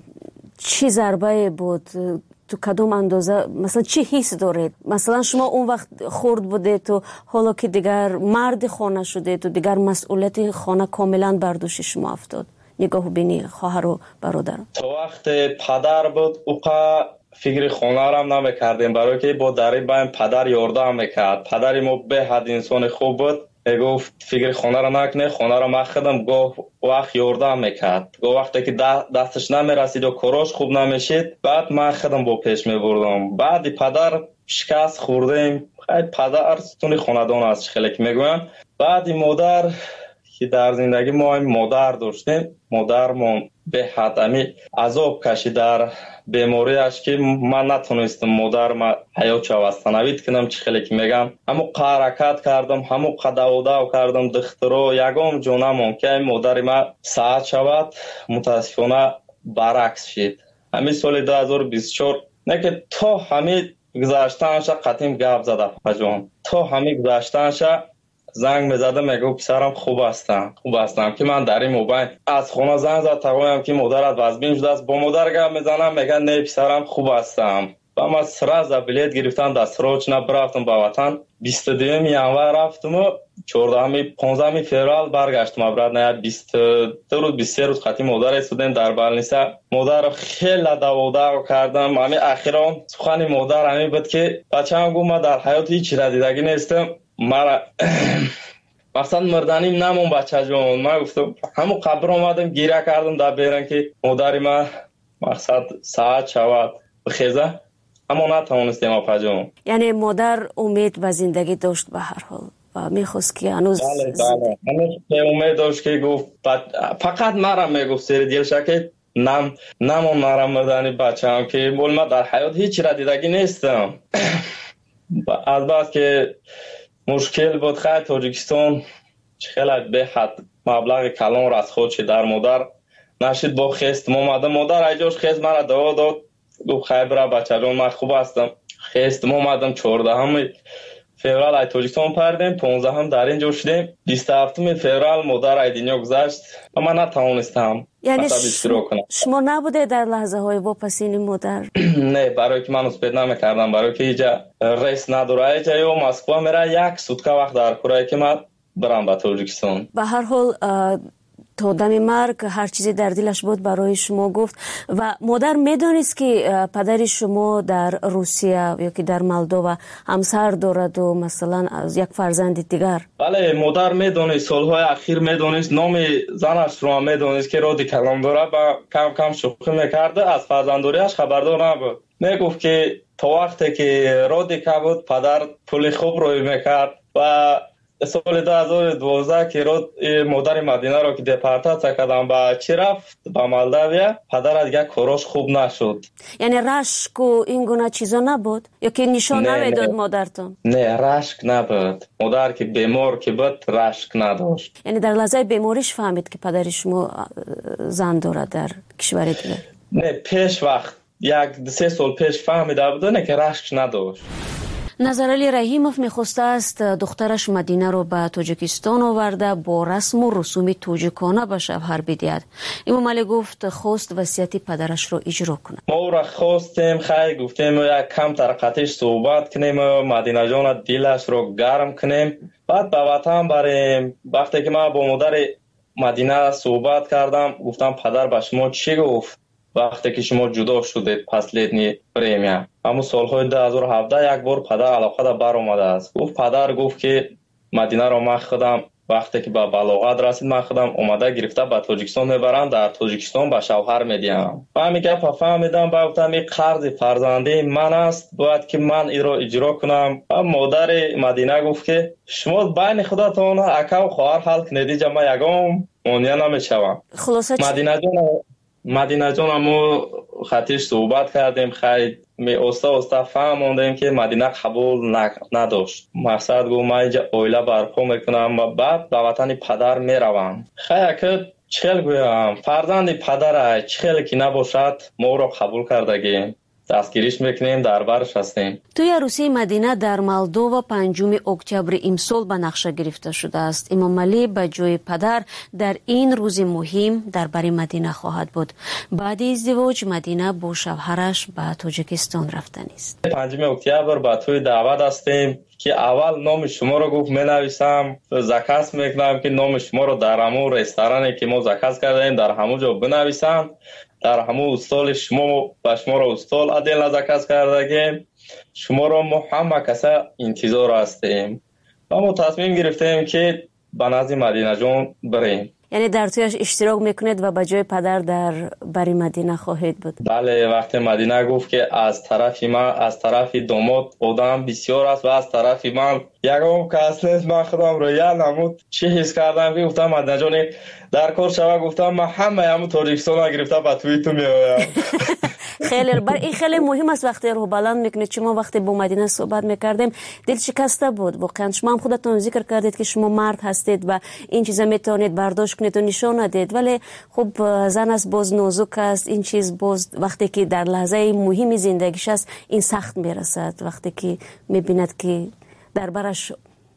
S20: چی ضربه بود؟ تو کدوم اندازه مثلا چی حس دارید؟ مثلا شما اون وقت خرد بوده تو حالا که دیگر مرد خانه شده تو دیگر مسئولیت خانه کاملا بر دوش شما افتاد. نگاه بینی خواهر و برادر.
S19: تو وقت پدر بود اوقا فکر خانه را هم نمیکردیم برای که با دری بایم پدر یاردم میکرد. پدری ما به حد انسان خوب بود. گفت فکر خانه را نکنه خانه را من خودم گاه وقت یاردم میکرد. گاه وقتی که دستش نمیرسید و کاراش خوب نمیشید بعد من خودم با پیش میبردم. بعد پدر شکست خوردیم. خیلی پدر ستون خاندان است خیلی که میگویم. بعد مادر که در زندگی ما هم مادر داشتیم مادرمون به حد امی عذاب کشید در بیماریش که من نتونستم مادر ما حیات شوستنوید کنم. چه خیلی که میگم همو حرکت کردم همو قدو دو کردم دخترو یگام جونم که مادر ما ساعت شود متاسفانه برعکس شد. همین سال دو هزار و بیست و چهار نه که تا همین گذشتنش قطیم گپ زده پجان تا همین گذشتنش زنگ میزده میگه پسرم خوب هستم خوب هستم که من در این موبایل از خونه زنگ زد تقویم که مادرت وزبین شده است با مادر گپ میزنم میگه نه پسرم خوب هستم. و من سراز بلیت گرفتم دستروچ نبرفتم به وطن. بیست و دوم ینور رفتم و چهاردهم پانزدهم فوریه برگشتم. بعد نه بیست و دو روز بیست و سه روز خاطی مادر استودیم در بالنیسا. مادر خیلی دعوا کردم. همین اخیرا سخن مادر همین بود که بچه‌ام گفت من در حیات هیچ را دیدگی نیستم. مرا مقصد مردنیم نمون بچه جون. من گفتم همون قبر آمدم گیره کردم در بیرن که مادری من مقصد ساعت شود بخیزه اما نتوانستیم اپا جون.
S20: یعنی مادر امید و زندگی داشت به هر حال و میخواست که هنوز
S19: بله بله هنوز امید داشت که گفت فقط مرا میگفت سری دیل شکل نم نمون مرا مردنی بچه هم که بول من در حیات هیچ را دیدگی نیستم. البته که مشکل بود خیلی تاجیکستان خیلی به حد مبلغ کلان را از خودش در مادر نشید با خستم اومدم. مادر ایجاش خست مرا دوا داد، گفت خیر برا بچه جان من خوب هستم. خستم اومدم چهاردهم فеврал ای تاجیکستان پردیم، پانزدهم در اینجا شدیم. بیست و هفتم فеврал مادر ای دنیا گذشت و من نتوانستم
S20: یعنی شما نبوده در لحظه های واپسین مادر؟
S19: نه، برای که من اسپید نمیکردم، برای که اینجا ریس نداره. اینجا یا مسکو میره یک سوتکه وقت در کره که من برم به تاجیکستان.
S20: به هر حال تا دم مرگ هر چیزی در دلش بود برای شما گفت. و مادر میدونست که پدر شما در روسیه یا که در مولدووا همسر دارد و مثلا از یک فرزند دیگر؟
S19: بله، مادر میدونست، سالهای اخیر میدونست، نام زنش رو هم میدونست که رادی کلام داره و کم کم شوخی میکرده. از فرزنداریش خبردار نبود. میگفت که تا وقتی که رادی که بود پدر پول خوب روی میکرد و سال دو هزار و دوازده که رود مادر مدینه رو که دپارتات کردم با چی رفت با مولداویا، پدر دیگه کاراش خوب نشد.
S20: یعنی رشک و این گونه چیزا نبود یا که نشان نمیداد مادرتون؟
S19: نه، رشک نبود. مادر که بیمار که بود رشک نداشت.
S20: یعنی در لحظه بیماریش فهمید که پدر شما زن داره در کشور دیگه؟
S19: نه، پیش وقت یک سه سال پیش فهمیده بود نه که رشک نداشت.
S20: نظرعلی رحیموف میخواسته است دخترش مدینه رو به تاجیکستان آورده با رسم و رسوم تاجیکانه به شوهر بدهد. امام علی گفت خواست وصیت پدرش رو اجرا کنه.
S19: ما او را خواستیم، خیلی گفتیم یک کم ترقتش صحبت کنیم، مدینه جان دلش رو گرم کنیم، بعد به وطن بریم. وقتی که من با مادر مدینه صحبت کردم گفتم پدر به شما چی گفت وقتی که شما جدا شدید پس لیدنی پریمیا؟ اما سالهای دو هزار و هفده یک بار پدر علاقه دا بر اومده است. گفت پدر گفت که مدینه رو من خودم وقتی که به بلاغت رسید من خودم اومده گرفته به تاجیکستان میبرم، در تاجیکستان به شوهر میدیم. و همین گپ فهمیدم، با گفتم این قرض فرزندی من است، باید که من این رو اجرا کنم. و مادر مدینه گفت که شما بین خودتون اکا و خواهر حل کنید، جمع یگام مونیا نمیشوم.
S20: خلاصه
S19: مدینه جان مدینه جان همو خطیش صحبت کردیم، خیلی می استا استا فهموندیم که مدینه قبول نداشت. مقصد گفت من اینجا اویله برپا میکنم و بعد به وطن پدر میروم. خیلی که چخیل گویم فرزند پدر چخیل که نباشد ما رو قبول کردگیم، دستگیریش میکنیم، در برش هستیم.
S20: توی عروسی مدینه در مولدووا پنجم اکتبر امسال به نقشه گرفته شده است. امام علی به جای پدر در این روز مهم در بر مدینه خواهد بود. بعد ازدواج مدینه با شوهرش به تاجیکستان رفتن است.
S19: پنجم اکتبر به توی دعوت هستیم که اول نام شما رو گفت مینویسم، زکات میکنم که نام شما رو در همون رستورانی که ما زکات کردیم در همون جا بنویسم، در همون استال شما و شما رو استال عدل نزکست کردگیم، شما رو ما همه کسا انتظار هستیم و ما تصمیم گرفتیم که به نزد مدینه جان بریم.
S20: یعنی در تویش اشتراک میکنید و به جای پدر در بری مدینه خواهید بود؟
S19: بله، وقتی مدینه گفت که از طرف من از طرف داماد آدم بسیار است و از طرف من یکم کس نیست، من خودم رو یا نمود چی حس کردم که گفتم مدینه جان در کار شوه، گفتم من همه همون تاجیکستان گرفته به توی تو میایم.
S20: خیلی بر این خیلی مهم است وقتی رو بلند میکنید. شما وقتی با مدینه صحبت میکردیم دل شکسته بود واقعا. شما هم خودتون ذکر کردید که شما مرد هستید و این چیزا میتونید برداشت کنید و نشون ندید، ولی خب زن است باز نازک است، این چیز باز وقتی که در لحظه مهم زندگیش است این سخت میرسد، وقتی که میبیند که در برش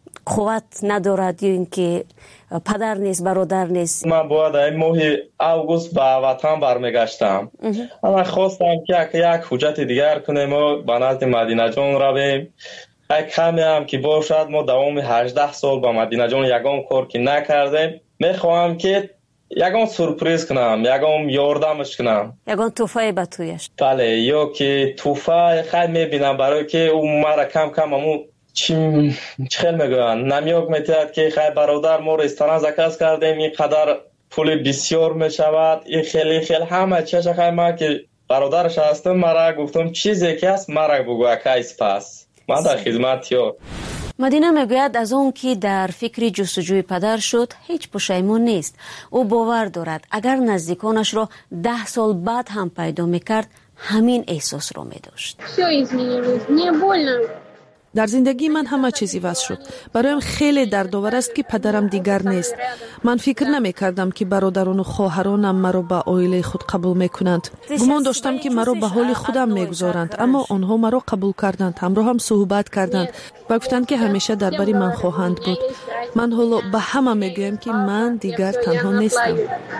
S20: قوت ندارد یا اینکه پدر نیست برادر نیست.
S19: من باید این ماه اوگوست به وطن برمیگشتم. من خواستم که یک حجت دیگر کنیم و به نزد مدینه جان رویم. یک کمی هم که باشد ما دوام هجده سال با مدینه جان یگام کار که نکردیم، میخواهم که یگام سورپریز کنم، یگام یاردمش کنم،
S20: یگام توفای به تویش.
S19: بله، یا که توفای خیلی میبینم برای که اون مرا کم کم همون چی خیلی میگوین نمیاک میتید که خیلی برادر ما رستوران زکات کردیم اینقدر پول بسیار میشود، این خیلی خیلی همه چیز خیلی ما که برادرش هستم مرا گفتم چیزی که هست مرا بگو کیس پس من در خدمت یا.
S20: مدینه میگوید از اون که در فکر جستجوی پدر شد هیچ پشیمون نیست. او باور دارد اگر نزدیکانش را ده سال بعد هم پیدا میکرد همین احساس رو میداشت.
S6: در زندگی من همه چیزی وضع شد. برایم خیلی دردآور است که پدرم دیگر نیست. من فکر نمی کردم که برادران و خواهرانم مرا به عائله خود قبول می کنند. گمان داشتم که مرا به حال خودم می گذارند، اما آنها مرا قبول کردند، همراه هم صحبت کردند و گفتند که همیشه درباره من خواهند بود. من حالا به همه می گویم که من دیگر تنها نیستم.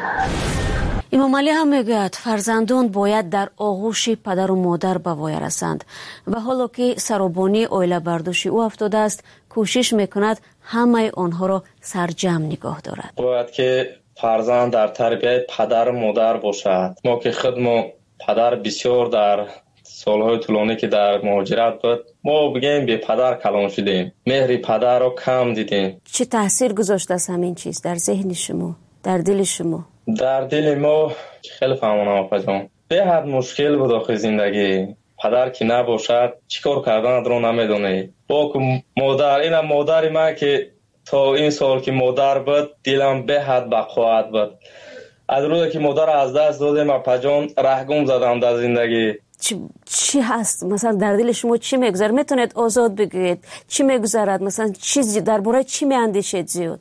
S20: امام علی هم میگوید فرزندان باید در آغوش پدر و مادر به وای رسند و حالا که سرابانی عائله برداشت او افتاده است، کوشش میکند همه آنها را سرجم نگاه دارد.
S19: باید که فرزند در تربیت پدر و مادر باشد. ما که خودمون پدر بسیار در سالهای طولانی که در مهاجرت بود، ما بگیم به پدر کلان شدیم، مهر پدر رو کم دیدیم.
S20: چه تاثیر گذاشته است همین چیز در ذهن شما، در دل شما؟
S19: در دل ما خیلی فهمانم آقا جان، به حد مشکل بود آخه زندگی. پدر که نباشد چیکار کردن رو نمیدونی. با که مادر، اینم مادر من که تا این سال که مادر بود دلم به حد بقوت بود. از روزی که مادر از دست دادم آقا جان رهگم زدم در زندگی.
S20: چی, چی هست مثلا در دل شما چی میگذره؟ میتونید آزاد بگویید چی میگذرد؟ مثلا چیزی درباره چی میاندیشید زیاد؟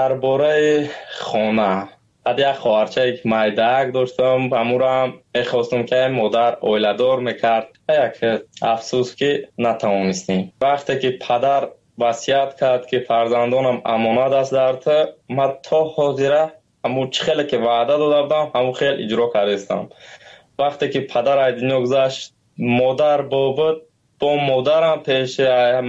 S20: درباره خانه. از یک خواهرچه یک مایدک داشتم، امورم میخواستم که مادر عائله‌دار میکرد. یک افسوس که نتوانستیم. وقتی که پدر وصیت کرد که فرزندانم امانت است در تو، من تا حاضره همون خیلی که وعده داده بودم همون خیلی اجرا کردم. وقتی که پدر از دنیا گذشت، مادر با بود، با مادرم پیش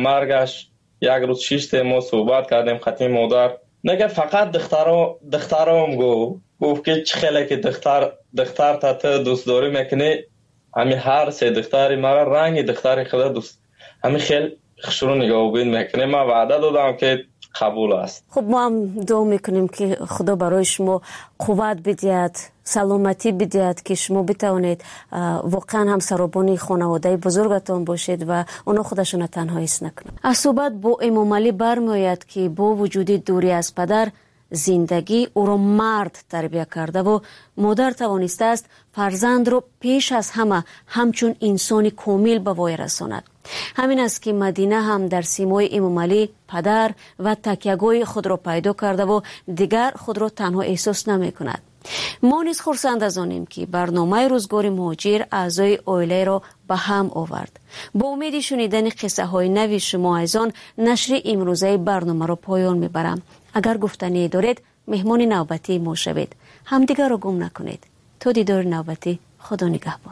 S20: مرگش یک روز شش ما صحبت کردیم. خطی مادر نگه فقط دخترم دخترم گو گفت که چه خیلی که دختر دختر تا تو دوست داری میکنی، همین هر سه دختری مرا رنگ دختری خدا دوست، همین خیلی خشرو نگاه بین میکنه. من وعده دادم که قبول است. خب ما هم دعا میکنیم که خدا برای شما قوت بدهد، سلامتی بدهد که شما بتوانید واقعا هم سرابانی خانواده بزرگتان باشید و اونا خودشون تنها حس نکنند. از صحبت با امام علی برمیآید که با وجود دوری از پدر، زندگی او را مرد تربیت کرده و مادر توانسته است فرزند را پیش از همه همچون انسانی کامل به وای رساند. همین است که مدینه هم در سیمای امام علی پدر و تکیه‌گاه خود را پیدا کرده و دیگر خود را تنها احساس نمی کند. ما نیز خرسند از آنیم که برنامه روزگار مهاجر اعضای عائله را به هم آورد. با امید شنیدن قصه های نوی شما ایزان نشر امروزه برنامه را پایان میبرم. اگر گفتنی دارید مهمان نوبتی ما شوید. همدیگر را گم نکنید. تا دیدار نوبتی، خدا نگهبان.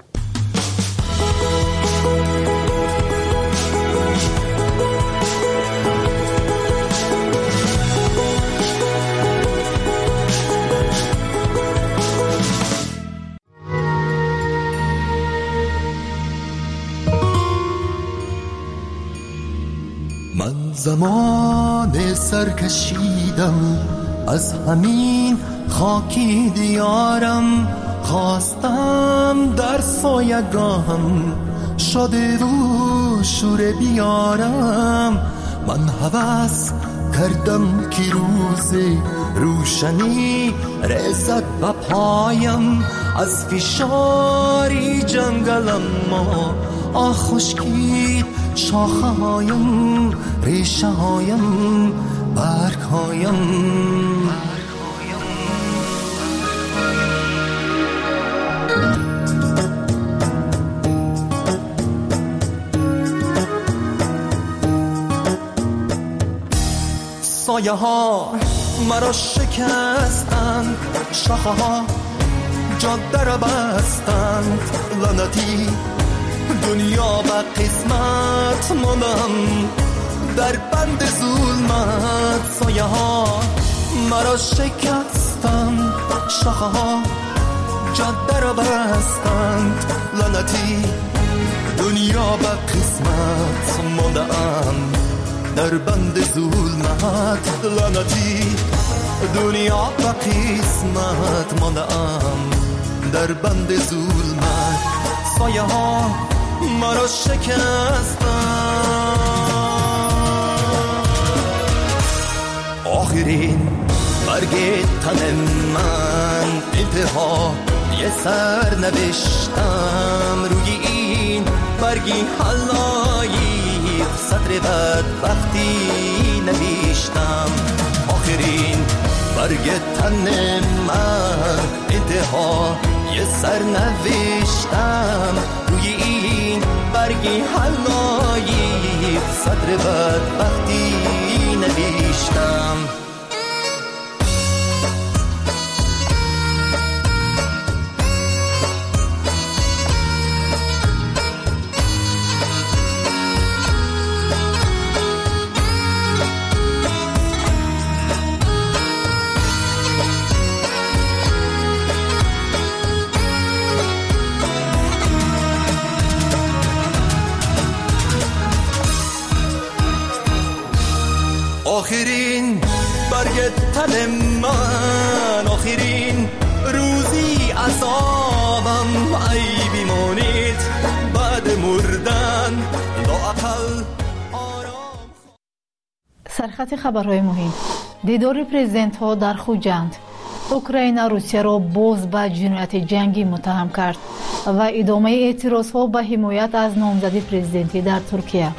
S21: من زمان سرکشیدم از همین خاکی دیارم، خواستم در سایگاهم شده و شور بیارم. من هوس کردم که روز روشنی رسد به پایم، از فشاری جنگلم ما آه خشکید شاخه هایم، ریشه هایم، برگ هایم. سایه ها مرا شکستند، شاخه ها جاده را بستند. لعنتی دنیا به قسمت ماندم در بند ظلمت. سایه ها مرا شکستند، شاخه ها جاده را بستند. لعنتی دنیا به قسمت ماندم در بند ظلمت. لعنتی دنیا به قسمت ماندم در بند ظلمت. سایه ها مرا شکستند. آخرین برگ تن من انتها یه سر نوشتم روی این برگی حلایی سطر بدبختی نوشتم. آخرین برگ تن من انتها یه سر نوشتم. روی این برگی حلایی سطر بدبختی نوشتم. آخرین برگ تن من، آخرین روزی عذابم، ای بیمانید بعد مردن لااقل آرام.
S1: سرخط خبرهای مهم: دیدار پرزیدنت ها در خوجند. اوکراین روسیه را باز به جنایت جنگی متهم کرد و ادامه اعتراض ها به حمایت از نامزدی پرزیدنتی در ترکیه.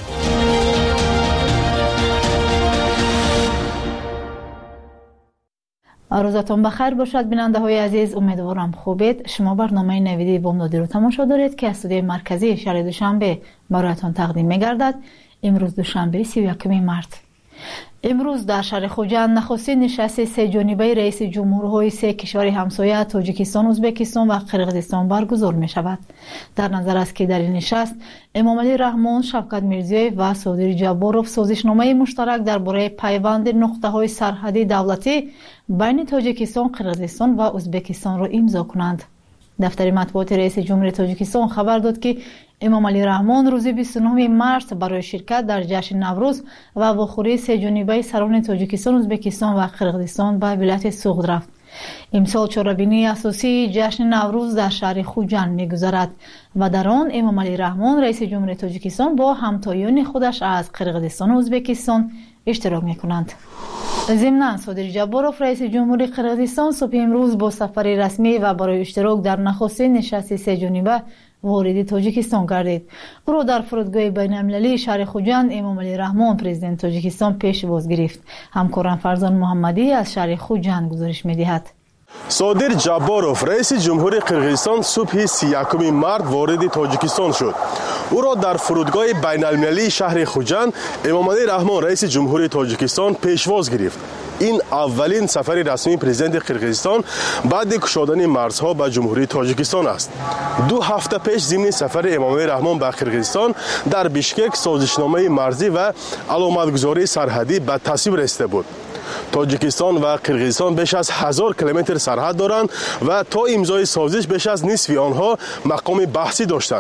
S1: روزتان بخیر باشد بیننده های عزیز، امیدوارم خوبید. شما برنامه نویدی بامدادی رو تماشا دارید که از استودیوی مرکزی شهر دوشنبه برایتان تقدیم می‌گردد. امروز دوشنبه سی و یکم مارس. امروز در شهر خوجند نخستین نشست سه جانبه رئیس جمهورهای سه کشور همسایه تاجیکستان، ازبکستان و قرقیزستان برگزار می شود. در نظر است که در این نشست امام علی رحمان، شوکت میرزیویف و صادر جباروف سازشنامه مشترک درباره پیوند نقطه های سرحدی دولتی بین تاجیکستان، قرقیزستان و ازبکستان را امضا کنند. دفتر مطبوعات رئیس جمهوری تاجیکستان خبر داد که امام علی رحمان روز بیست و نهم مارس برای شرکت در جشن نوروز و واخوری سه جانبه سران تاجیکستان، ازبکستان و قرقیزستان به ولایت سوغد رفت. امسال چهاربینی اساسی جشن نوروز در شهر خوجند می‌گذرد و در آن امام علی رحمان رئیس جمهوری تاجیکستان با همتایان خودش از قرقیزستان و ازبکستان اشتراک می‌کنند. ضمناً صادر جباروف رئیس جمهوری قرقیزستان صبح امروز با سفر رسمی و برای اشتراک در نخستین نشست سه جانبه وارد تاجیکستان گردید. او را در فرودگاه بین‌المللی شهر خوجند امام علی رحمان پرزیدنت تاجیکستان پیشواز گرفت. همکارم فرزان محمدی از شهر خوجند گزارش می‌دهد.
S2: صادر جباروف رئیس جمهوری قرقیزستان صبح سی و یکم مارس وارد تاجیکستان شد. او را در فرودگاه بین‌المللی شهر خوجند امام علی رحمان رئیس جمهوری تاجیکستان پیشواز گرفت. این اولین سفر رسمی پرزیدنت قرقیزستان بعد گشودن مرزها به جمهوری تاجیکستان است. دو هفته پیش ضمن سفر امام علی رحمان به قرقیزستان در بیشکک سازشنامه مرزی و علامتگذاری سرحدی به تصویب رسیده بود. تاجیکستان و قرقیزستان بیش از هزار کیلومتر سرحد دارند و تا امضای سازش بیش از نصف آنها مقام بحثی داشتند.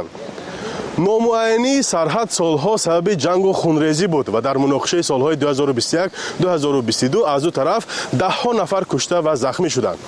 S2: نامعینی سرحد سالها سبب جنگ و خونریزی بود و در مناقشه سالهای دو هزار و بیست و یک دو هزار و بیست و دو از دو طرف ده ها نفر کشته و زخمی شدند.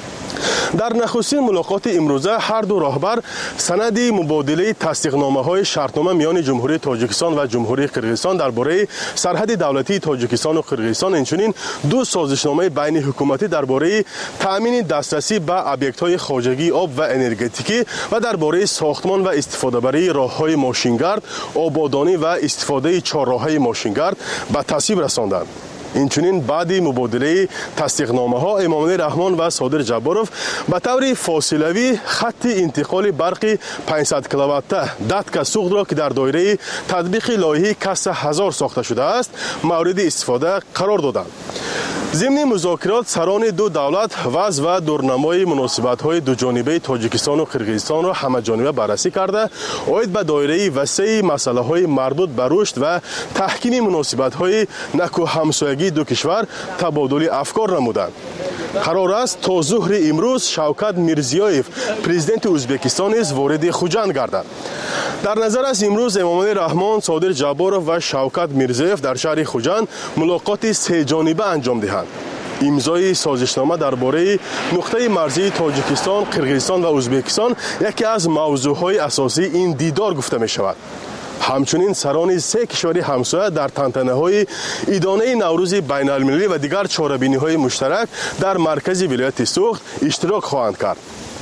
S2: در نخستین ملاقات امروزه هر دو راهبر سند مبادله تصدیقنامه‌های شرطنامه میان جمهوری تاجیکستان و جمهوری قرقیزستان درباره سرحد دولتی تاجیکستان و قرقیزستان، همچنین دو سازشنامه بین حکومتی درباره تأمین دسترسی به ابیکت‌های خواجگی آب و انرژتیکی و درباره ساختمان و استفاده بری راه‌های ماشینگرد، آبادانی و استفاده چهارراه‌های ماشینگرد به تصویب رساندند. اینچنین بعد مبادله تصدیقنامه ها امام علی رحمان و صادر جباروف به طور فاصلوی خط انتقال برق پانصد کیلووات داتکا سوغد را که در دایره تطبیق لایحه کسر هزار ساخته شده است مورد استفاده قرار دادند. ضمن مذاکرات سران دو دولت وضع و دورنمای مناسبت‌های دو جانبه تاجیکستان و قرقیزستان را همه جانبه بررسی کرده اید به دایره وسیع مسائل مربوط به رشد و تحکیم مناسبت‌های نکو همسایگی دو کشور تبادل افکار نمودند. قرار است تا ظهر امروز شوکت میرزیویف پرزیدنت ازبکستان نیز وارد خوجند گردد. در نظر است امروز امام علی رحمان، صادر جباروف و شوکت میرزیویف در شهر خوجند ملاقات سه جانبه انجام دهند. امضای سازشنامه درباره نقطه مرزی تاجیکستان، قرقیزستان و ازبکستان یکی از موضوعهای اساسی این دیدار گفته می شود. همچنین سران سه کشور همسایه در تنتنه‌های عیدانه نوروز بین‌المللی و دیگر چهاربینی‌های مشترک در مرکز ولایت سوغد اشتراک خواهند کرد.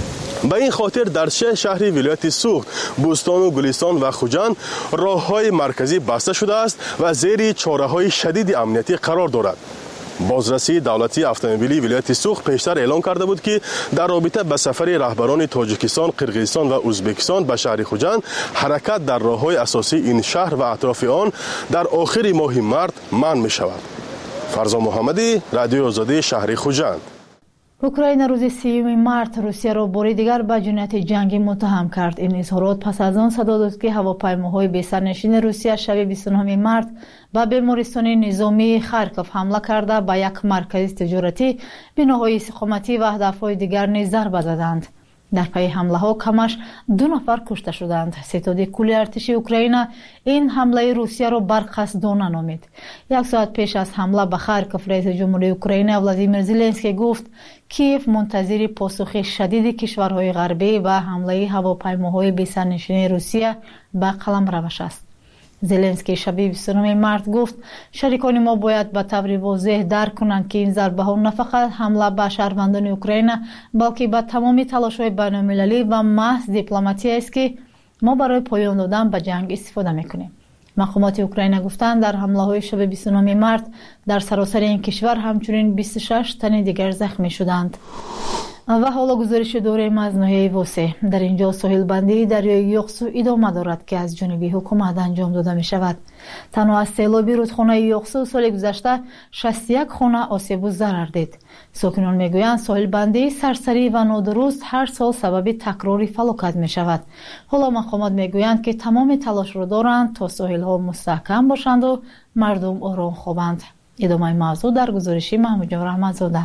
S2: به این خاطر در شش شهر ولایت سوخت، بوستان و گلستان و خوجند راههای مرکزی بسته شده است و زیر چاره‌های شدید امنیتی قرار دارد. بازرسی دولتی اتومبیلی ولایت سوخت پیشتر اعلام کرده بود که در رابطه با سفر رهبران تاجیکستان، قرقیزستان و ازبکستان به شهر خوجند حرکت در راههای اساسی این شهر و اطراف آن در آخر ماه مارس منع می شود. فرزا محمدی، رادیو آزادی، شهر خوجند.
S1: اوکراین روز سیوم مارس روسیه را بار دیگر به جنایت جنگی متهم کرد. این اظهارات پس از آن صدا داد که هواپیماهای بی‌سرنشین روسیه شب بیست و نهم مارس به بیمارستان نظامی خارکوف حمله کرده به یک مرکز تجارتی، بناهای استقامتی و هدفهای دیگر نیز ضربه زدند. در پی حمله ها کمش دو نفر کشته شدند. ستاد کل ارتش اوکراین این حمله روسیه را برقصدانه نامید. یک ساعت پیش از حمله به خارکوف رئیس جمهوری اوکراین ولادیمیر زلنسکی گفت کیف منتظر پاسخ شدید کشورهای غربی به حمله هواپیماهای بی‌سرنشین روسیه به قلمروش است. زلنسکی شب بیست و نهم مارس گفت شریکان ما باید به طور واضح درک کنند که این ضربه ها نه فقط حمله به شهروندان اوکراین بلکه به تمام تلاش‌های بین‌المللی و محض دیپلماتی است که ما برای پایان دادن به جنگ استفاده می‌کنیم. مقامات اوکراین گفتند در حمله‌های شب بیست و نهم مارس در سراسر این کشور همچنین بیست و شش تن دیگر زخمی شدند. و حالا گزارش دوریم از ناحیه واسه. در اینجا ساحل بندی دریای یوقسو ادامه دارد که از جانب حکومت انجام داده می شود. تنها از سیلاب رودخانه یوقسو سال گذشته شصت و یک خانه آسیب و ضرر دید. ساکنان میگویند ساحل بندی سرسری و نادرست هر سال سبب تکراری فلاکت می شود. حالا مقامات میگویند که تمام تلاش را دارند تا ساحل ها مستحکم باشند و مردم آرام خوابند. ادامه موضوع در گزارش محمود جان رحمتزاده.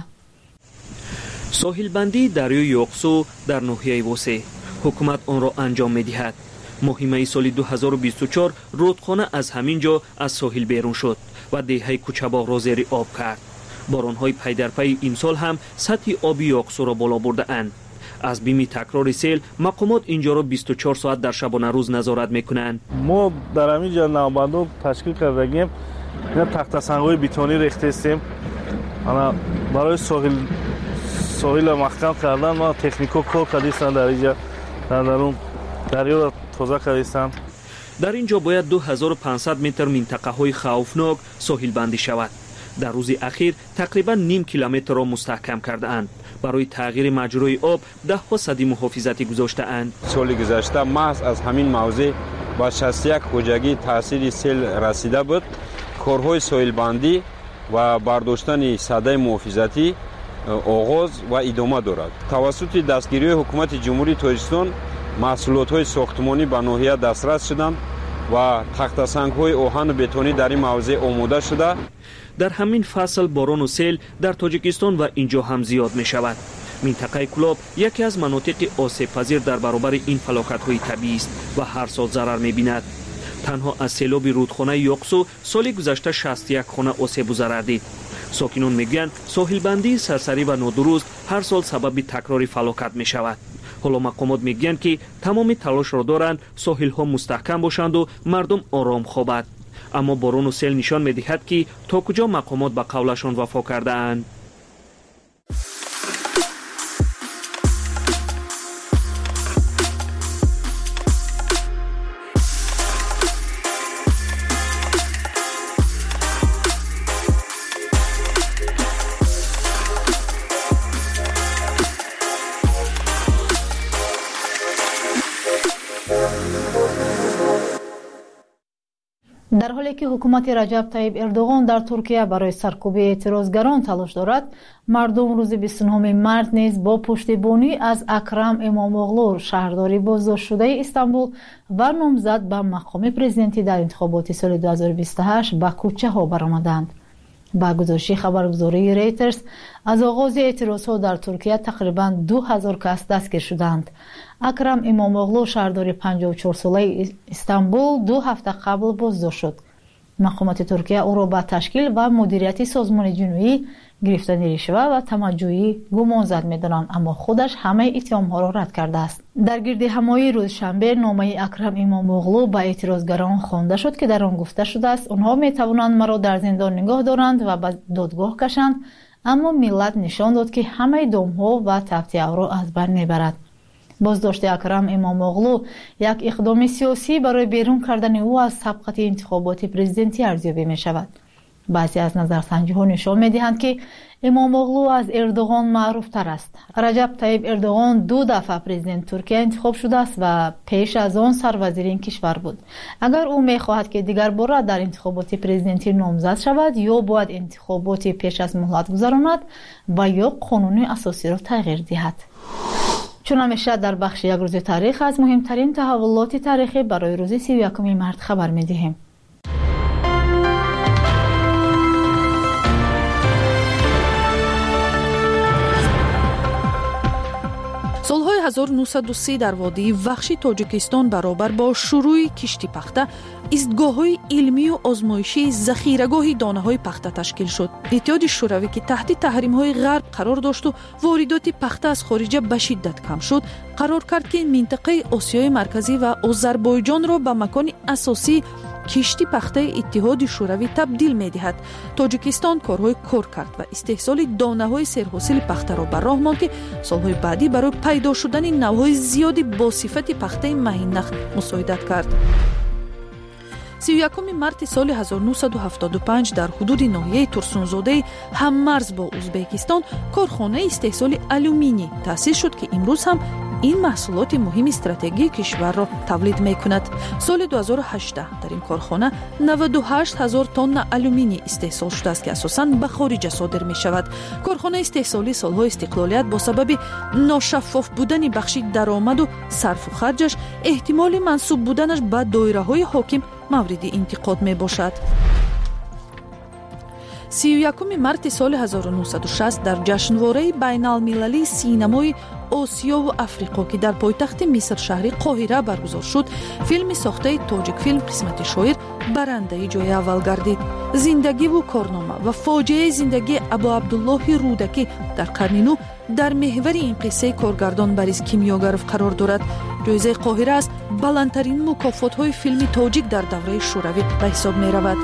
S3: ساحل بندی دریای یوقسو در ناحیه واسه حکومت آن را انجام می دهد. ماه سال دو هزار و بیست و چهار رودخانه از همین جا از ساحل بیرون شد و دهه کوچه‌باغ را زیر آب کرد. باران‌های پی در پی امسال هم سطح آبی یوقسو را بالا برده اند. از بیم تکرار سیل مقامات اینجا را بیست و چهار ساعت در شبانه روز نظارت میکنند.
S4: ما در همین جا نوبندو تشکیل کردیم، اینا تخت سنگ‌های بتونی ریختیم. انا برای ساحل ساحل محکم کردن ما تکنیکو کار کردیم در اینجا، در درون دریا را تازه کردیم.
S3: در اینجا باید دو هزار و پانصد متر منطقه های خوفناک ساحل بندی شود. در روز اخیر تقریبا نیم کیلومتر را مستحکم کرده اند. برای تغییر مجرای آب ده ها سدی محافظتی گذاشته اند.
S5: سال گذشته محض از همین موضع با شصت و یک خودجگی تاثیر سیل رسیده بود. کارهای ساحل بندی و برداشتن سده محافظتی آغاز و ادامه دارد. توسط دستگیری حکومت جمهوری تاجیکستان محصولات ساختمانی به ناحیه دسترس شدند و تخت سنگ‌های آهن و بتونی در این موضع آماده شده.
S3: در همین فصل باران و سیل در تاجیکستان و اینجا هم زیاد می شود. منطقه کلاب یکی از مناطق آسیب پذیر در برابر این فلاکت‌های طبیعی است و هر سال ضرر می بیند. تنها از سیلاب رودخانه یوقسو سال گذشته شصت و یک خانه آسیب و ضرر دید. ساکنان میگویند ساحل بندی سرسری و نادرست هر سال سبب تکراری فلاکت می شود. حالا مقامات میگویند که تمام تلاش را دارند ساحل ها مستحکم باشند و مردم آرام خوابند. اما باران و سیل نشان میدهد که تا کجا مقامات به قولشان وفا کرده اند.
S1: در حالی که حکومت رجب طیب اردوغان در ترکیه برای سرکوب اعتراضگران تلاش دارد، مردم روز بیست و نهم مارس نیز با پشتیبانی از اکرم اماموغلو شهرداری بازداشت شده استانبول و نامزد به مقام پرزیدنتی در انتخابات سال دو هزار و بیست و هشت به کوچه ها برآمدند. با گزارش خبرگزاری ریترز از آغاز اعتراضها در ترکیه تقریبا دو هزار کس دستگیر شدند. اکرم اماموغلو شهردار پنجاه و چهار ساله استانبول دو هفته قبل بازداشت شد. مقامات ترکیه او را به تشکیل و مدیریت سازمان جنایی گرفتن رشوه و تمجیدی گمانزد می‌دانند، اما خودش همه اتهام‌ها را رد کرده است. در گردهمایی روز شنبه نامه اکرم اماموغلو به اعتراضگران خوانده شد که در آن گفته شده است آنها می‌توانند مرا در زندان نگاه دارند و به دادگاه کشند، اما ملت نشان داد که همه دام‌ها و تفتی‌ها را از بین می‌برد. بازداشت اکرم اماموغلو یک اقدام سیاسی برای بیرون کردن او از سبقت انتخابات پرزیدنتی ارزیابی می شود. بعضی از نظرسنجی‌ها نشان می‌دهند که اماموغلو از اردوغان معروف‌تر است. رجب طیب اردوغان دو دفعه پرزیدنت ترکیه انتخاب شده است و پیش از آن سروزیر این کشور بود. اگر او می‌خواهد که دیگر بار در انتخابات پرزیدنتی نامزد شود، یا باید انتخابات پیش از مهلت گذراند و یا قانون اساسی را تغییر دهد. چون همیشه در بخش یک روز تاریخ از مهمترین تحولات تاریخی برای روز سی و یکم مارس خبر می‌دهیم.
S6: солҳои ҳазору нӯҳсаду си дар водии вахши тоҷикистон баробар бо шурӯи кишти пахта истгоҳҳои илмию озмоишии захирагоҳи донаҳои пахта ташкил шуд. иттиҳоди шӯравӣ ки таҳти таҳримҳои ғарб қарор дошту воридоти пахта аз хориҷа ба шиддат кам шуд, қарор кард ки минтақаи осиёи марказӣ ва озарбойҷонро ба макони асосии кишти пахтаи иттиҳоди шӯравӣ табдил медиҳад. тоҷикистон корҳои кор кард ва истеҳсоли донаҳои серҳосили пахтаро ба роҳ монд, ки солҳои баъдӣ барои пайдо шудани навъҳои зиёди босифати пахтаи маҳиннах мусоидат кард. سی و یکم марти соли ҳазору нӯҳсаду ҳафтоду панҷ дар ҳудуди ноҳияи турсунзодаи ҳаммарз бо ӯзбекистон корхонаи истеҳсоли алюминӣ таъсис шуд, ки имрӯз ҳам ин маҳсулоти муҳими стратегии кишварро тавлид мекунад. соли ду ҳазору ҳаждаҳ дар ин корхона наваду ҳашт ҳазор тонна алюминий истеҳсол шудааст, ки асосан ба хориҷа содир мешавад. корхонаи истеҳсолӣ солҳои истиқлолият бо сабаби ношаффоф будани бахши даромаду сарфу харҷаш эҳтимоли мансуб буданаш ба доираҳои ҳоким мавриди интиқод мебошад. سی و یکم марти соли ҳазору нӯҳсаду шаст дар ҷашнвораи байналмилалии синамои осиёву африқо, ки дар пойтахти миср шаҳри қоҳира баргузор шуд, филми сохтаи тоҷикфилм қисмати шоир барандаи ҷойи аввал гардид. зиндагиву корнома ва фоҷиаи зиндагии абу абдуллоҳи рӯдакӣ дар қарни нӯ дар меҳвари ин қиссаи коргардон Барис Кимёгаров қарор дорад. ҷоизаи қоҳира аз баландтарин мукофотҳои филми тоҷик дар давраи шӯравӣ ба ҳисоб меравад.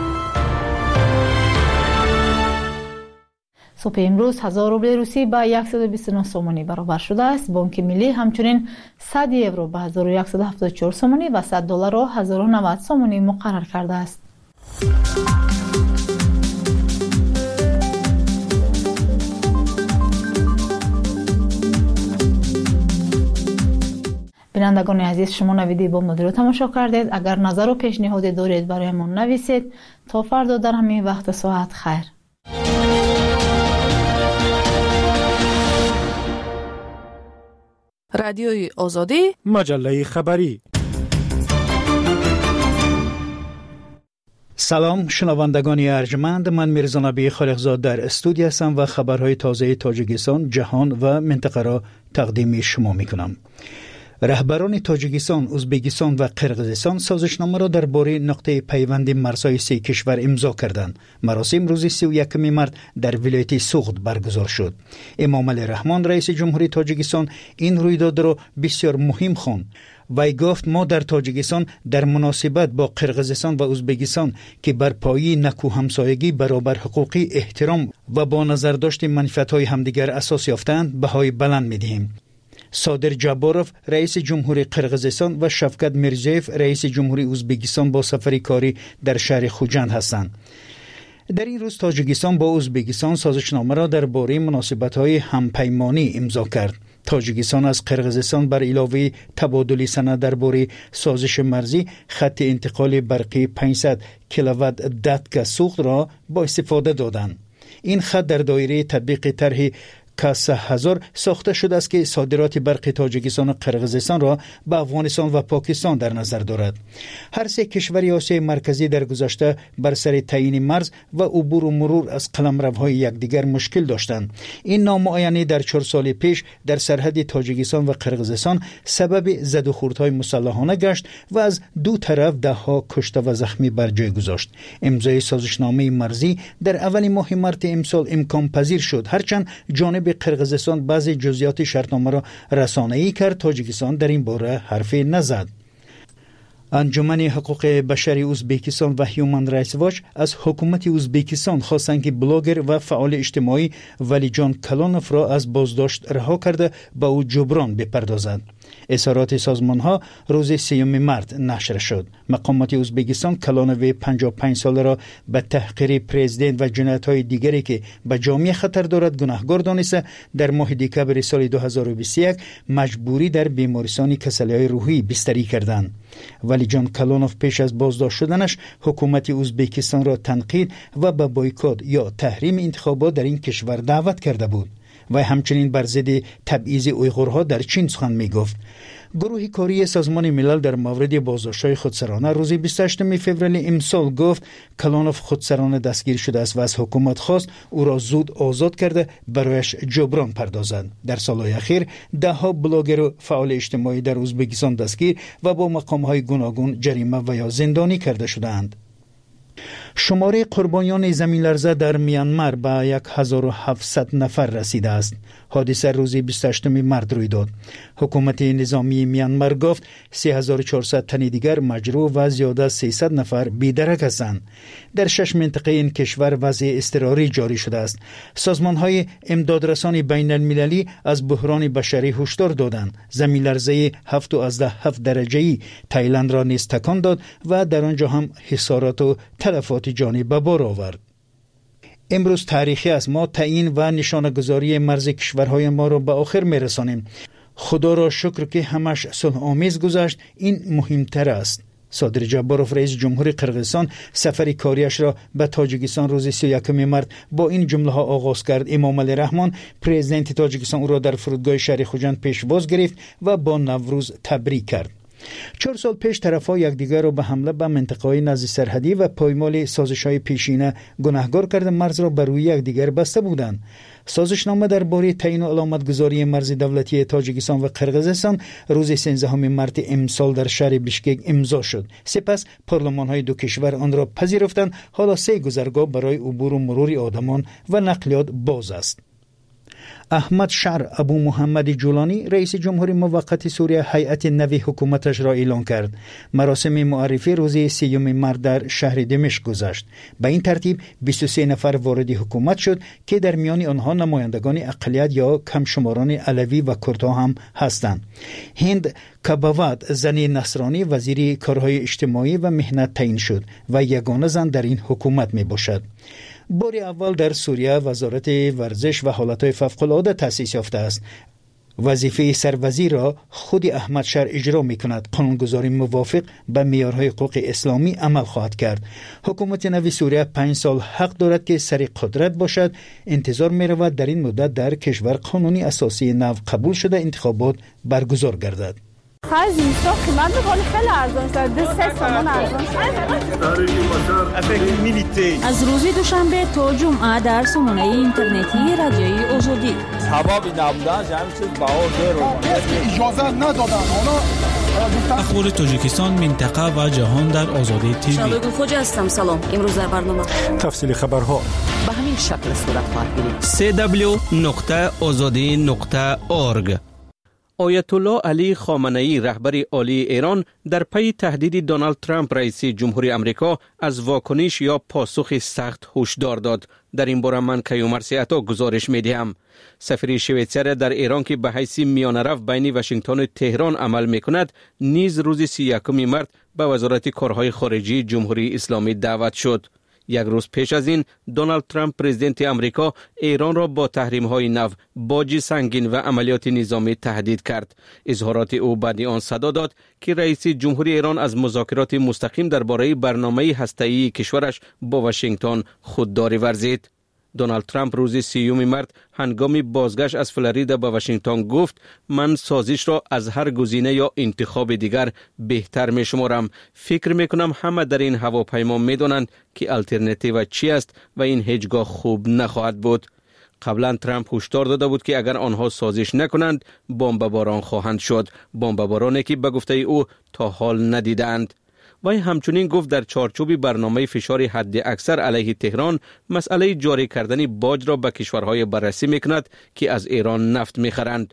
S1: صبح امروز هزار روبل روسی با صد و بیست و نه سومانی برابر شده است. بانک ملی همچنین صد یورو به هزار و صد و هفتاد و چهار سومانی و صد دلار را هزار و نود سومانی مقرر کرده است. بینندگان عزیز، شما نویدی بامدادی رو تماشا کردید. اگر نظر و پیشنهادی دارید برایمان نویسید. تا فردا در همین وقت ساعت خیر.
S6: رادیوی آزادی،
S11: مجله خبری. سلام شنوندگان ارجمند، من میرزا نبی خالقزاد در استودیو هستم و خبرهای تازه تاجیکستان، جهان و منطقه را تقدیم شما میکنم. رهبران تاجیکستان، ازبکستان و قرقیزستان سازشنامه را درباره نقطه پیوند مرزهای سه کشور امضا کردند. مراسم روز سی و یکم مارس در ولایت سوغد برگزار شد. امامعلی رحمان رئیس جمهوری تاجیکستان این رویداد را بسیار مهم خواند. وی گفت ما در تاجیکستان در مناسبت با قرقیزستان و ازبکستان که بر پایه نکو همسایگی، برابر حقوقی، احترام و با نظر داشت منفعت‌های همدیگر اساس یافتند بهای بلند می‌دهیم. صادر جاباروف رئیس جمهوری قرقیزستان و شفقت میرزیف رئیس جمهوری ازبکستان با سفری کاری در شهر خوجند هستند. در این روز تاجیکستان با ازبکستان سازشنامه را درباره مناسبت‌های همپیمانی امضا کرد. تاجیکستان از قرقیزستان بر علاوه تبادل سند درباره سازش مرزی، خط انتقال برقی پانصد کیلووات داتکا سوخت را با استفاده دادند. این خط در دایره تطبیق طرح کاسه هزار ساخته شده است که صادرات برق تاجیکستان و قرقیزستان را به افغانستان و پاکستان در نظر دارد. هر سه کشور آسیای مرکزی در گذشته بر سر تعیین مرز و عبور و مرور از قلمروهای یکدیگر مشکل داشتند. این نامعینی در چهار سال پیش در سرحد تاجیکستان و قرقیزستان سبب زد و خوردهای مسلحانه گشت و از دو طرف ده ها کشته و زخمی بر جای گذاشت. امضای سازشنامه مرزی در اول ماه مارس امسال امکان پذیر شد، هرچند جانب به قرقیزستان بعضی جزئیات شرطنامه را رسانه‌ای کرد. تاجیکستان در این باره حرفی نزد.
S7: انجمن حقوق بشری ازبکستان و هیومن رایتس واچ از حکومت ازبکستان خواستند که بلاگر و فعال اجتماعی ولیجان کلانوف را از بازداشت رها کرده به او جبران بپردازند. اظهارات سازمان ها روز سیوم مارس نشر شد. مقامات ازبکستان کلانوف پنجاه و پنج ساله را به تحقیر پرزیدنت و جنایت های دیگری که به جامعه خطر دارد گناهکار دانسته در ماه دکمبر سال دو هزار و بیست و یک مجبوری در بیمارستان کسلی های روحی بستری کردند. ولی جان کلانوف پیش از بازداشت شدنش حکومت ازبکستان را تنقید و به بایکوت یا تحریم انتخابات در این کشور دعوت کرده بود و همچنین بر ضد تبعیض اویغورها در چین سخن می گفت. گروه کاری سازمان ملل در مورد بازداشت‌های خودسرانه روز بیست و هشتم فوریه امسال گفت کلانوف خودسرانه دستگیر شده است و از حکومت خواست او را زود آزاد کرده برایش جبران پردازند. در سالهای اخیر ده ها بلاگر و فعال اجتماعی در ازبکستان دستگیر و با مقام‌های گوناگون جریمه و یا زندانی کرده شدند. شماره قربانیان زمین لرزه در میانمار به هزار و هفتصد نفر رسیده است. حادثه روز بیست و هشتم مارس روی داد. حکومت نظامی میانمار گفت سه هزار و چهارصد تن دیگر مجروح و زیاده از سیصد نفر بی‌درک هستند. در شش منطقه این کشور وضع اضطراری جاری شده است. سازمان‌های امدادرسان بین المللی از بحران بشری هشدار دادند. زمین لرزه هفت و هفت درجه‌ای تایلند را نیز تکان داد و در آنجا هم حصارات و تلفات جانی به بار آورد. امروز تاریخی است. ما تعیین و نشانه‌گذاری مرز کشورهای ما را به آخر می‌رسانیم. خدا را شکر که همش صلح آمیز گذشت. این مهمتر است. صادر جباروف رئیس جمهور قرقیزستان سفر کاریش را به تاجیکستان روز سی و یکم مارس با این جمله ها آغاز کرد. امام علی رحمان پرزیدنت تاجیکستان او را در فرودگاه شهر خوجند پیشواز گرفت و با نوروز تبریک کرد. چهار سال پیش طرف‌ها یکدیگر را به حمله به منطقه‌های نزد سرحدی و پایمال سازش‌های پیشینه گناهکار کرده مرز را بر روی یکدیگر بسته بودند. سازشنامه درباره تعیین و علامتگذاری مرز دولتی تاجیکستان و قرقیزستان روز سیزدهم مارس امسال در شهر بیشکک امضا شد. سپس پارلمان‌های دو کشور آن را پذیرفتند. حالا سه گذرگاه برای عبور و مرور آدمان و نقلیات باز است. احمد شعر ابو محمد جولانی رئیس جمهور موقت سوریه هیئت نوی حکومتش را اعلان کرد. مراسم معرفی روز سیوم مارس در شهر دمشق گذشت. به این ترتیب بیست و سه نفر وارد حکومت شد که در میان آنها نمایندگان اقلیت یا کمشماران علوی و کردها هم هستند. هند کباوت زن نصرانی وزیر کارهای اجتماعی و مهنت تعیین شد و یگانه زن در این حکومت می باشد. بار اول در سوریه وزارت ورزش و حالتهای فوق‌العاده تأسیس یافته است. وظیفه سروزیر را خود احمد شعر اجرا می کند. قانونگذاری موافق به معیارهای حقوق اسلامی عمل خواهد کرد. حکومت نوی سوریه پنج سال حق دارد که سر قدرت باشد. انتظار می رود در این مدت در کشور قانونی اساسی نو قبول شده انتخابات برگزار گردد.
S8: خرج اینستا قیمت می‌کنه خیلی ارزان شده. سه تومان ارزان شده.
S9: از روز دوشنبه تا جمعه در سامانه اینترنتی رادیوی آزادی.
S10: ثوابی نبودن همین چیز بهار داره.
S22: اجازه ندادن. حالا
S12: اخبار تاجیکستان، منطقه و جهان در آزادی تیوی.
S13: شادو خوجا هستم. سلام. امروز در برنامه
S11: تفصیل خبرها
S13: به همین شکل صورت خواهد گرفت.
S14: سی دبلیو نقطه آزادی نقطه اورگ. آیت الله علی خامنه‌ای رهبر عالی ایران در پی تهدید دونالد ترامپ رئیس جمهوری آمریکا از واکنش یا پاسخ سخت هشدار داد. در این باره من کیومرث عطا گزارش می‌دهم. سفیر شویتزر در ایران که به حیث میانه‌رو بین واشنگتن و تهران عمل می‌کند نیز روز سی و یکم مارس به وزارت کارهای خارجی جمهوری اسلامی دعوت شد. یک روز پیش از این دونالد ترامپ پرزیدنت آمریکا ایران را با تحریم‌های نو، باج سنگین و عملیات نظامی تهدید کرد. اظهارات او بعد آن صدا داد که رئیس جمهوری ایران از مذاکرات مستقیم درباره برنامه هسته‌ای کشورش با واشنگتن خودداری ورزید. دونالد ترامپ روز سیوم مارس هنگام بازگشت از فلوریدا به واشنگتن گفت من سازش را از هر گزینه یا انتخاب دیگر بهتر می شمارم. فکر می کنم همه در این هواپیما می دانند که الटरनेटिव چی است و این هیچگاه خوب نخواهد بود. قبلا ترامپ هشدار داده بود که اگر آنها سازش نکنند بمباران خواهند شد. بمبارانی که به گفته او تا حال ندیدند. وی همچنین گفت در چارچوب برنامه فشار حد اکثر علیه تهران مسئله جاری کردن باج را به کشورهای بررسی میکند که از ایران نفت میخرند.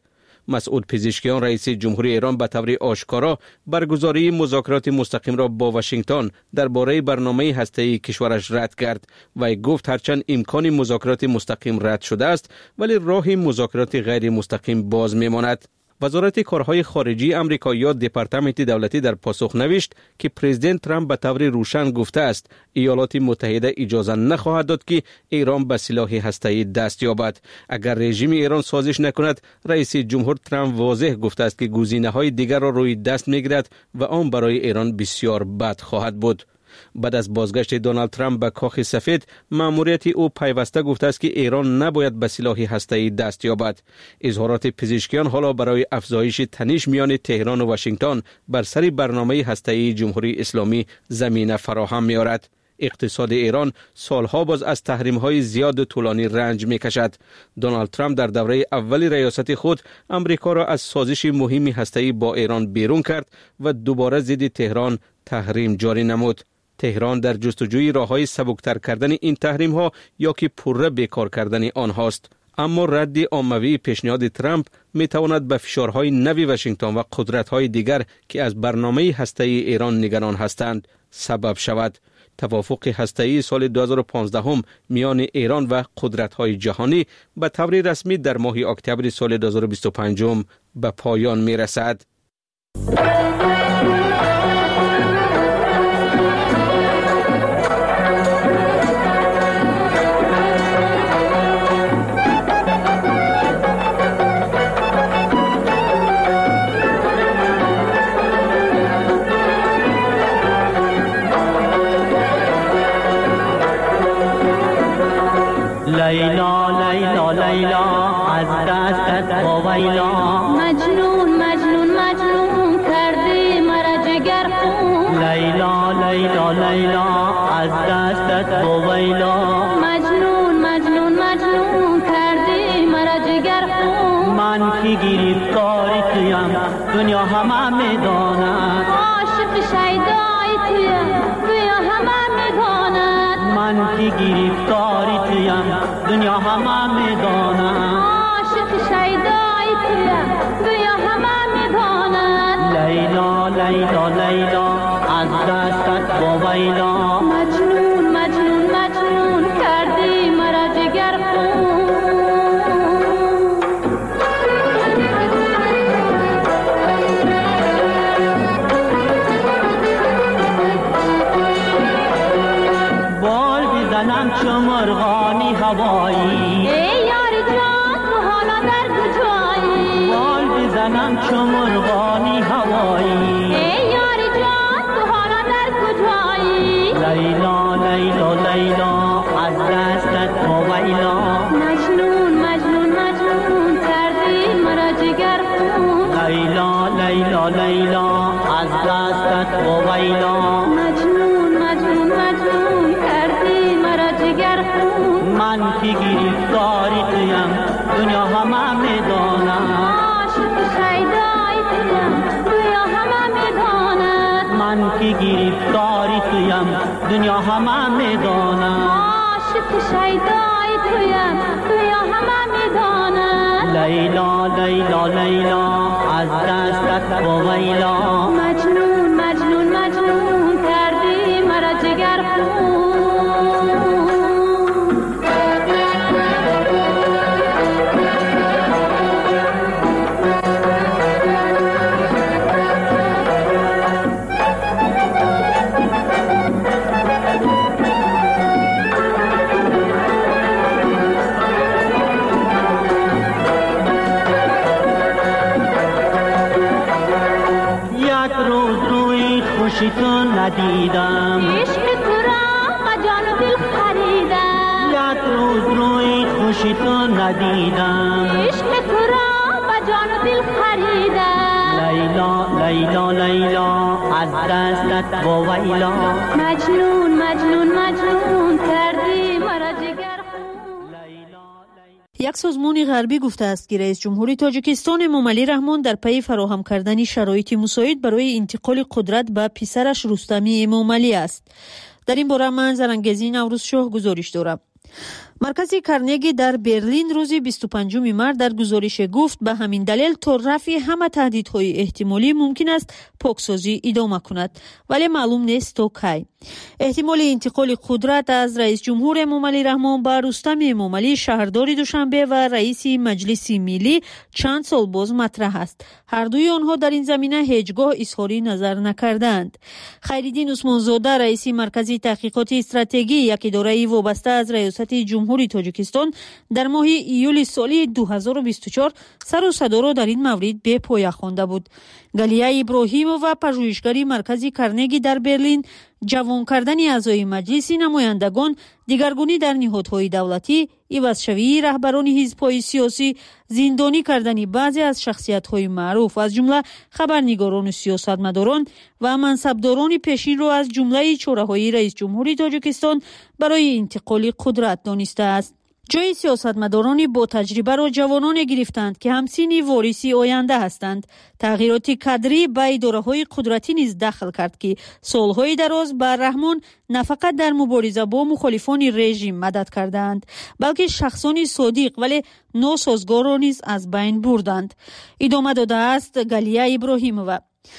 S14: مسعود پزشکیان رئیس جمهوری ایران به طور آشکارا برگزاری مذاکرات مستقیم را با واشنگتن درباره برنامه هسته‌ای کشورش رد کرد و گفت هرچند امکان مذاکرات مستقیم رد شده است ولی راه مذاکرات غیر مستقیم باز میماند. وزارت کارهای خارجی آمریکا یا دپارتمنت دولتی در پاسخ نوشت که پرزیدنت ترامپ به طور روشن گفته است ایالات متحده اجازه نخواهد داد که ایران به سلاح هسته‌ای دست یابد. اگر رژیم ایران سازش نکند، رئیس جمهور ترامپ واضح گفته است که گزینه‌های دیگر را روی دست می‌گیرد و آن برای ایران بسیار بد خواهد بود. بعد از بازگشت دونالد ترامپ به کاخ سفید، مأموریت او پیوسته گفته است که ایران نباید به سلاح هسته‌ای دست یابد. اظهارات پزشکیان حالا برای افزایش تنش میان تهران و واشنگتن بر سر برنامه هسته‌ای جمهوری اسلامی زمینه فراهم می‌آورد. اقتصاد ایران سالها باز از تحریم‌های زیاد طولانی رنج می‌کشد. دونالد ترامپ در دوره اول ریاست خود امریکا را از سازش مهم هسته‌ای با ایران بیرون کرد و دوباره ضد تهران تحریم جاری نمود. تهران در جستجوی راه‌های سبکتر کردن این تحریم‌ها یا که پوره بیکار کردن آنهاست. اما رد عمومی پیشنهاد ترامپ می‌تواند به فشارهای نوی واشنگتن و قدرت‌های دیگر که از برنامه هسته‌ای ایران نگران هستند سبب شود. توافق هسته‌ای سال دو هزار و پانزده هم میان ایران و قدرت‌های جهانی به طور رسمی در ماه اکتبر سال دو هزار و بیست و پنج به پایان می‌رسد.
S15: لیلا لیلا لیلا از دستت وایلا مجنون مجنون مجنون کردی مرا جگر خون لیلا لیلا لیلا از دستت وایلا مجنون مجنون مجنون کردی مرا جگر خون من کی گرفتاری تویم دنیا همه میداند عاشق شیدای تویم دنیا همه میداند من کی گرفتاری تویم دنیا همه میداند عاشق شیدای تویم دنیا همه میداند لیلا لیلا لیلا از دستت وایلا مجنون مجنون مجنون کردی مرا جگر خون بال بزنم چو مرغانی هوایی ای یار جان تو حالا در کجایی بال بزنم چو مرغانی هوایی ای یار جان تو حالا در کجایی لیلا لیلا لیلا از دستت وایلا مجنون مجنون مجنون کردی مرا جگر خون لیلا لیلا لیلا از دستت وایلا مجنون مجنون مجنون کردی مرا جگر خون من کی گرفتاری تویم دنیا همه میداند عاشق شیدای تویم دنیا همه میداند من کی گرفتاری تویم دنیا همه میداند عاشق شیدای تویم دنیا همه میداند لیلا لیلا لیلا از دستت وایلا مجنون مجنون مجنون کردی مرا جگر خون خوشی تو ندیدم عشق تو را با جان و دل خریدم یک روز روی خوشی تو ندیدم عشق تو را با جان و دل خریدم لیلا لیلا لیلا از دستت وایلا مجنون مجنون مجنون کردی مرا جگر
S6: یک سازمان غربی گفته است که رئیس جمهوری تاجیکستان امامعلی رحمان در پی فراهم کردن شرایط مساعد برای انتقال قدرت به پسرش رستمی امامعلی است. در این باره من زرنگزی نوروزشاه گزارش دارم. مرکزی کارنگی در برلین روز بیست و پنجم مارس در گزارش گفت به همین دلیل تا رفع همه تهدیدهای احتمالی ممکن است پاکسازی ادامه کند، ولی معلوم نیست تا کی. احتمال انتقال قدرت از رئیس جمهور امامعلی رحمان به رستم امامعلی شهردار دوشنبه و رئیس مجلس ملی چند سال باز مطرح است. هر دوی آنها در این زمینه هیچگاه اظهاری نظر نکردند. خیرالدین عثمانزاده رئیس مرکز تحقیقات استراتژی یک اداره وابسته از ریاست جمهوری تاجیکستان در ماه ایول سال دو هزار و بیست و چهار سر و صدا را در این مورد به پایان خوانده بود. گلیه ابراهیمووا پژوهشگری مرکز کارنگی در برلین جوان کردن اعضای مجلس نمایندگان، دیگرگونی در نهادهای دولتی، عوضشوی رهبران حزب‌های سیاسی، زندانی کردن بعضی از شخصیت‌های معروف از جمله خبرنگاران و سیاستمداران و منصبداران پیشین را از جمله چاره‌های رئیس جمهوری تاجیکستان برای انتقال قدرت دانسته است. جای سیاستمداران با تجربه را جوانان گرفتند که همسین وارثی آینده هستند. تغییرات کادری به اداره‌های قدرتی نیز دخل کرد که سالهای دراز به رحمان نه فقط در مبارزه با مخالفان رژیم مدد کردند، بلکه شخصان صادق ولی ناسازگار را نیز از بین بردند. ادامه داده است گلیه ابراهیمووا.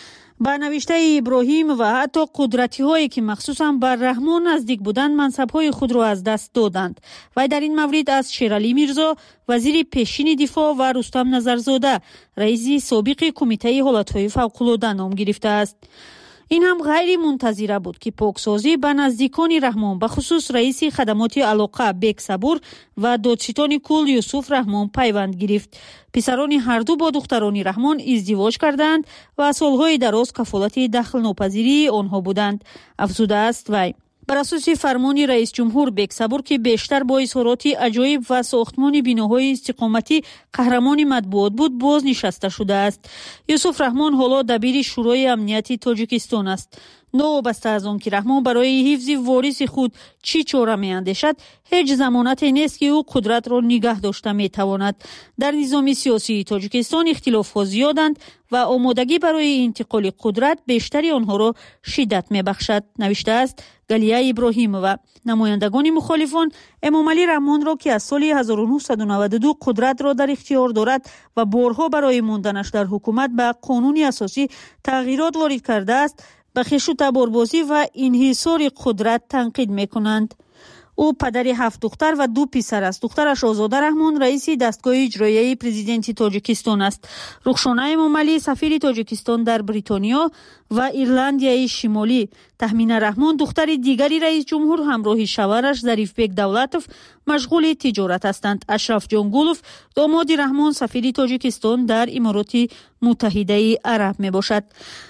S6: با نوشته ابراهیم و حتی قدرتی هایی که مخصوصا بر رحمان نزدیک بودند منصب های خود را از دست دادند و در این مورد از شیرعلی میرزا وزیر پیشین دفاع و رستم نظرزاده رئیس سابق کمیته حالت های فوق العاده نام گرفته است. این هم غیر منتظره بود که پاکسازی به نزدیکان رحمان به خصوص رئیس خدمات علاقه بیگ صبور و دادستان کل یوسف رحمان پیوند گرفت. پسران هر دو با دختران رحمان ازدواج کردند و سالهای دراز کفالت دخل ناپذیری آنها بودند. افزوده است وی. بر اساس فرمان رئیس جمهور بیگ صبور که بیشتر با اظهارات عجایب و ساختمان بیناهای استقامتی قهرمان مطبوعات بود بازنشسته شده است. یوسف رحمان حالا دبیر شورای امنیتی تاجیکستان است. نوابسته از آن که رحمان برای حفظ وارث خود چی چاره می اندیشد، هیچ ضمانتی نیست که او قدرت را نگه داشته می تواند. در نظام سیاسی تاجیکستان اختلاف ها زیادند و آمادگی برای انتقال قدرت بیشتری آنها را شدت می بخشد، نوشته است گلیه ابراهیمووا. نمایندگان مخالفان امامعلی رحمان را که از سال هزار و نهصد و نود و دو قدرت را در اختیار دارد و بارها برای ماندنش در حکومت به قانون اساسی تغییرات وارد کرده است، به خش و تباربازی و انحصار قدرت تنقید میکنند. او پدر هفت دختر و دو پسر است. دخترش آزاده رحمان رئیس دستگاه اجرایی پرزیدنت تاجیکستان است. رخشانه امامعلی سفیر تاجیکستان در بریتانیا و ایرلندیای شمالی. تهمینه رحمان دختر دیگری رئیس جمهور همراه شوهرش ظریف بیگ دولتوف مشغول تجارت هستند. اشرف جانگولوف داماد رحمان سفیر تاجیکستان در امارات متحده عرب می باشد.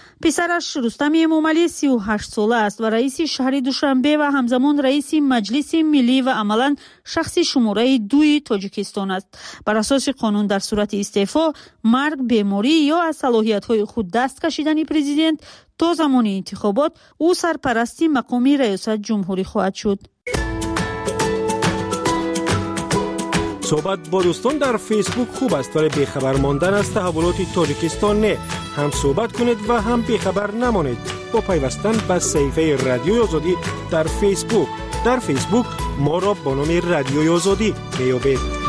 S6: پسرش رستم امامعلی سی و هشت ساله است و رئیس شهر دوشنبه و همزمان رئیس مجلس ملی و عملاً شخص شماره دوی تاجیکستان است. بر اساس قانون در صورت استعفا، مرگ، بیماری یا از صلاحیت‌های خود دست کشیدن پرزیدنت تا زمان انتخابات او سرپرستی مقام ریاست جمهوری خواهد شد.
S11: صحبت با دوستان در فیسبوک خوب است ولی بیخبر ماندن از تحولات تاجیکستان نه. هم صحبت کنید و هم بیخبر نمانید با پیوستن به صفحه رادیوی آزادی در فیسبوک. در فیسبوک ما را با نام رادیوی آزادی میابید.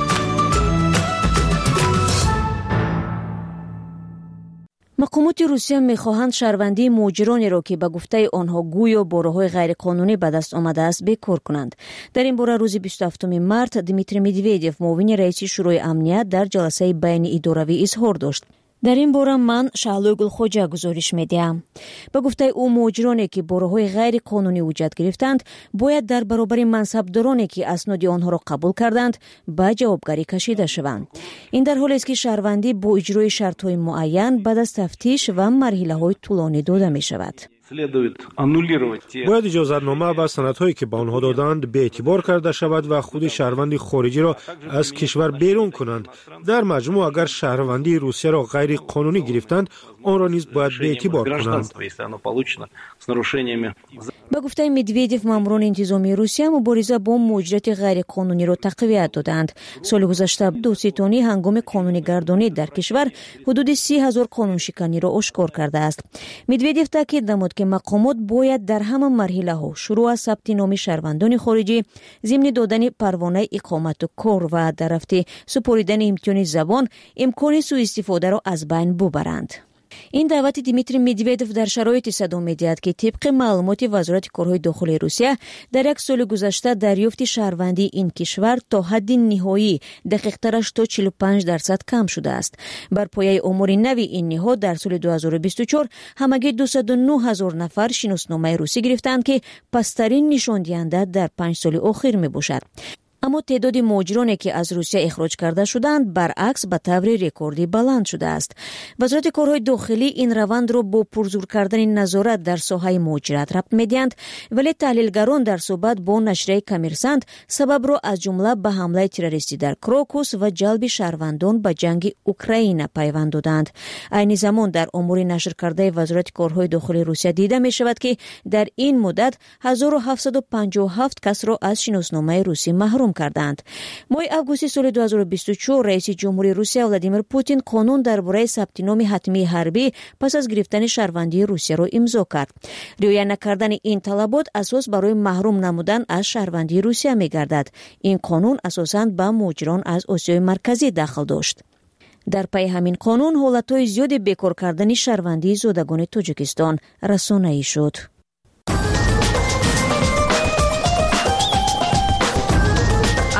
S17: مقامات روسیه میخواهند شهروندی مهاجرانی را که به گفته آنها گویا با راه‌های غیرقانونی به دست آمده است بکار کنند. در این باره روز بیست و هفتم مارس دمیتری مدودیف معاون رئیس شورای امنیت در جلسه بین اداروی اظهار داشت. در این باره من شعلو گلخوجه گزارش میدیم. به گفته او مهاجرانی که با راه‌های غیر قانونی وجود گرفتند باید در برابر منصبدارانی که اسناد آنها را قبول کردند به جوابگری کشیده شوند. این در حالی است که شهروندی با اجرای شرط‌های معین بعد از تفتیش و مرحله‌های طولانی داده می‌شود.
S11: باید اجازتنامه و سندهایی که به آنها دادند به اعتبار کرده شود و خود شهروند خارجی را از کشور بیرون کنند. در مجموع اگر شهروندی روسیه را غیر قانونی گرفتند آن را نیز باید به اعتبار کنند.
S17: ба гуфтаи Медведев маъмурон интизомии Русия мубориза бо муҳоҷирати ғайриқонуниро тақвият доданд. Соли гузашта дӯститонӣ ҳангоми қонунигардонӣ дар кишвар ҳудуди си ҳазор қонуншиканиро ошкор кардааст. Медведев таъкид намуд ки мақомот бояд дар ҳама марҳилаҳо шурӯъ аз сабти номи шаҳрвандони хориҷӣ, зимни додани парвонаи иқомату кор ва дар рафти супоридани имтиҳони забон имкони сӯистифодаро аз байн бубаранд. این دعوت دیمیتری مدودوف در شرایطی صدام می‌دهد که طبق معلومات وزارت کارهای داخلی روسیه در یک سال گذشته دریافت شهروندی این کشور تا حد نهایی دقیق‌ترش تا چهل و پنج درصد کم شده است. بر پایه امور نوی این نهاد در سال دو هزار و بیست و چهار همگی دویست و نه هزار نفر شناسنامه روسی گرفتند که پسترین نشان دهنده در پنج سال اخیر میباشد. اما تعداد مهاجرانی که از روسیه اخراج کرده شدند برعکس به طور رکوردی بلند شده است. وزارت کارهای داخلی این روند را با پرزور کردن نظارت در ساحه مهاجرت ربط می‌دهند، ولی تحلیلگران در صحبت با نشریه کمیرساند سبب را از جمله به حمله تروریستی در کراکوس و جلب شهروندان به جنگ اوکراین پیوند دادند. عین زمان در امور نشر کرده وزارت کارهای داخلی روسیه دیده می شود که در این مدت هزار و هفتصد و پنجاه و هفت کس را از شناسنامه روسی محروم کردند. ماه آگوست سال دو هزار و بیست و چهار رئیس جمهوری روسیه ولادیمیر پوتین قانون درباره ثبت نام حتمی حربی پس از گرفتن شهروندی روسیه را امضا کرد. رعایت نکردن این طلبات اساس برای محروم نمودن از شهروندی روسیه می‌گردد. این قانون اساساً به مهاجران از آسیای مرکزی داخل داشت. در پی همین قانون حالتهای زیاد بیکار کردن شهروندی زادگان تاجیکستان رسانه‌ای شد.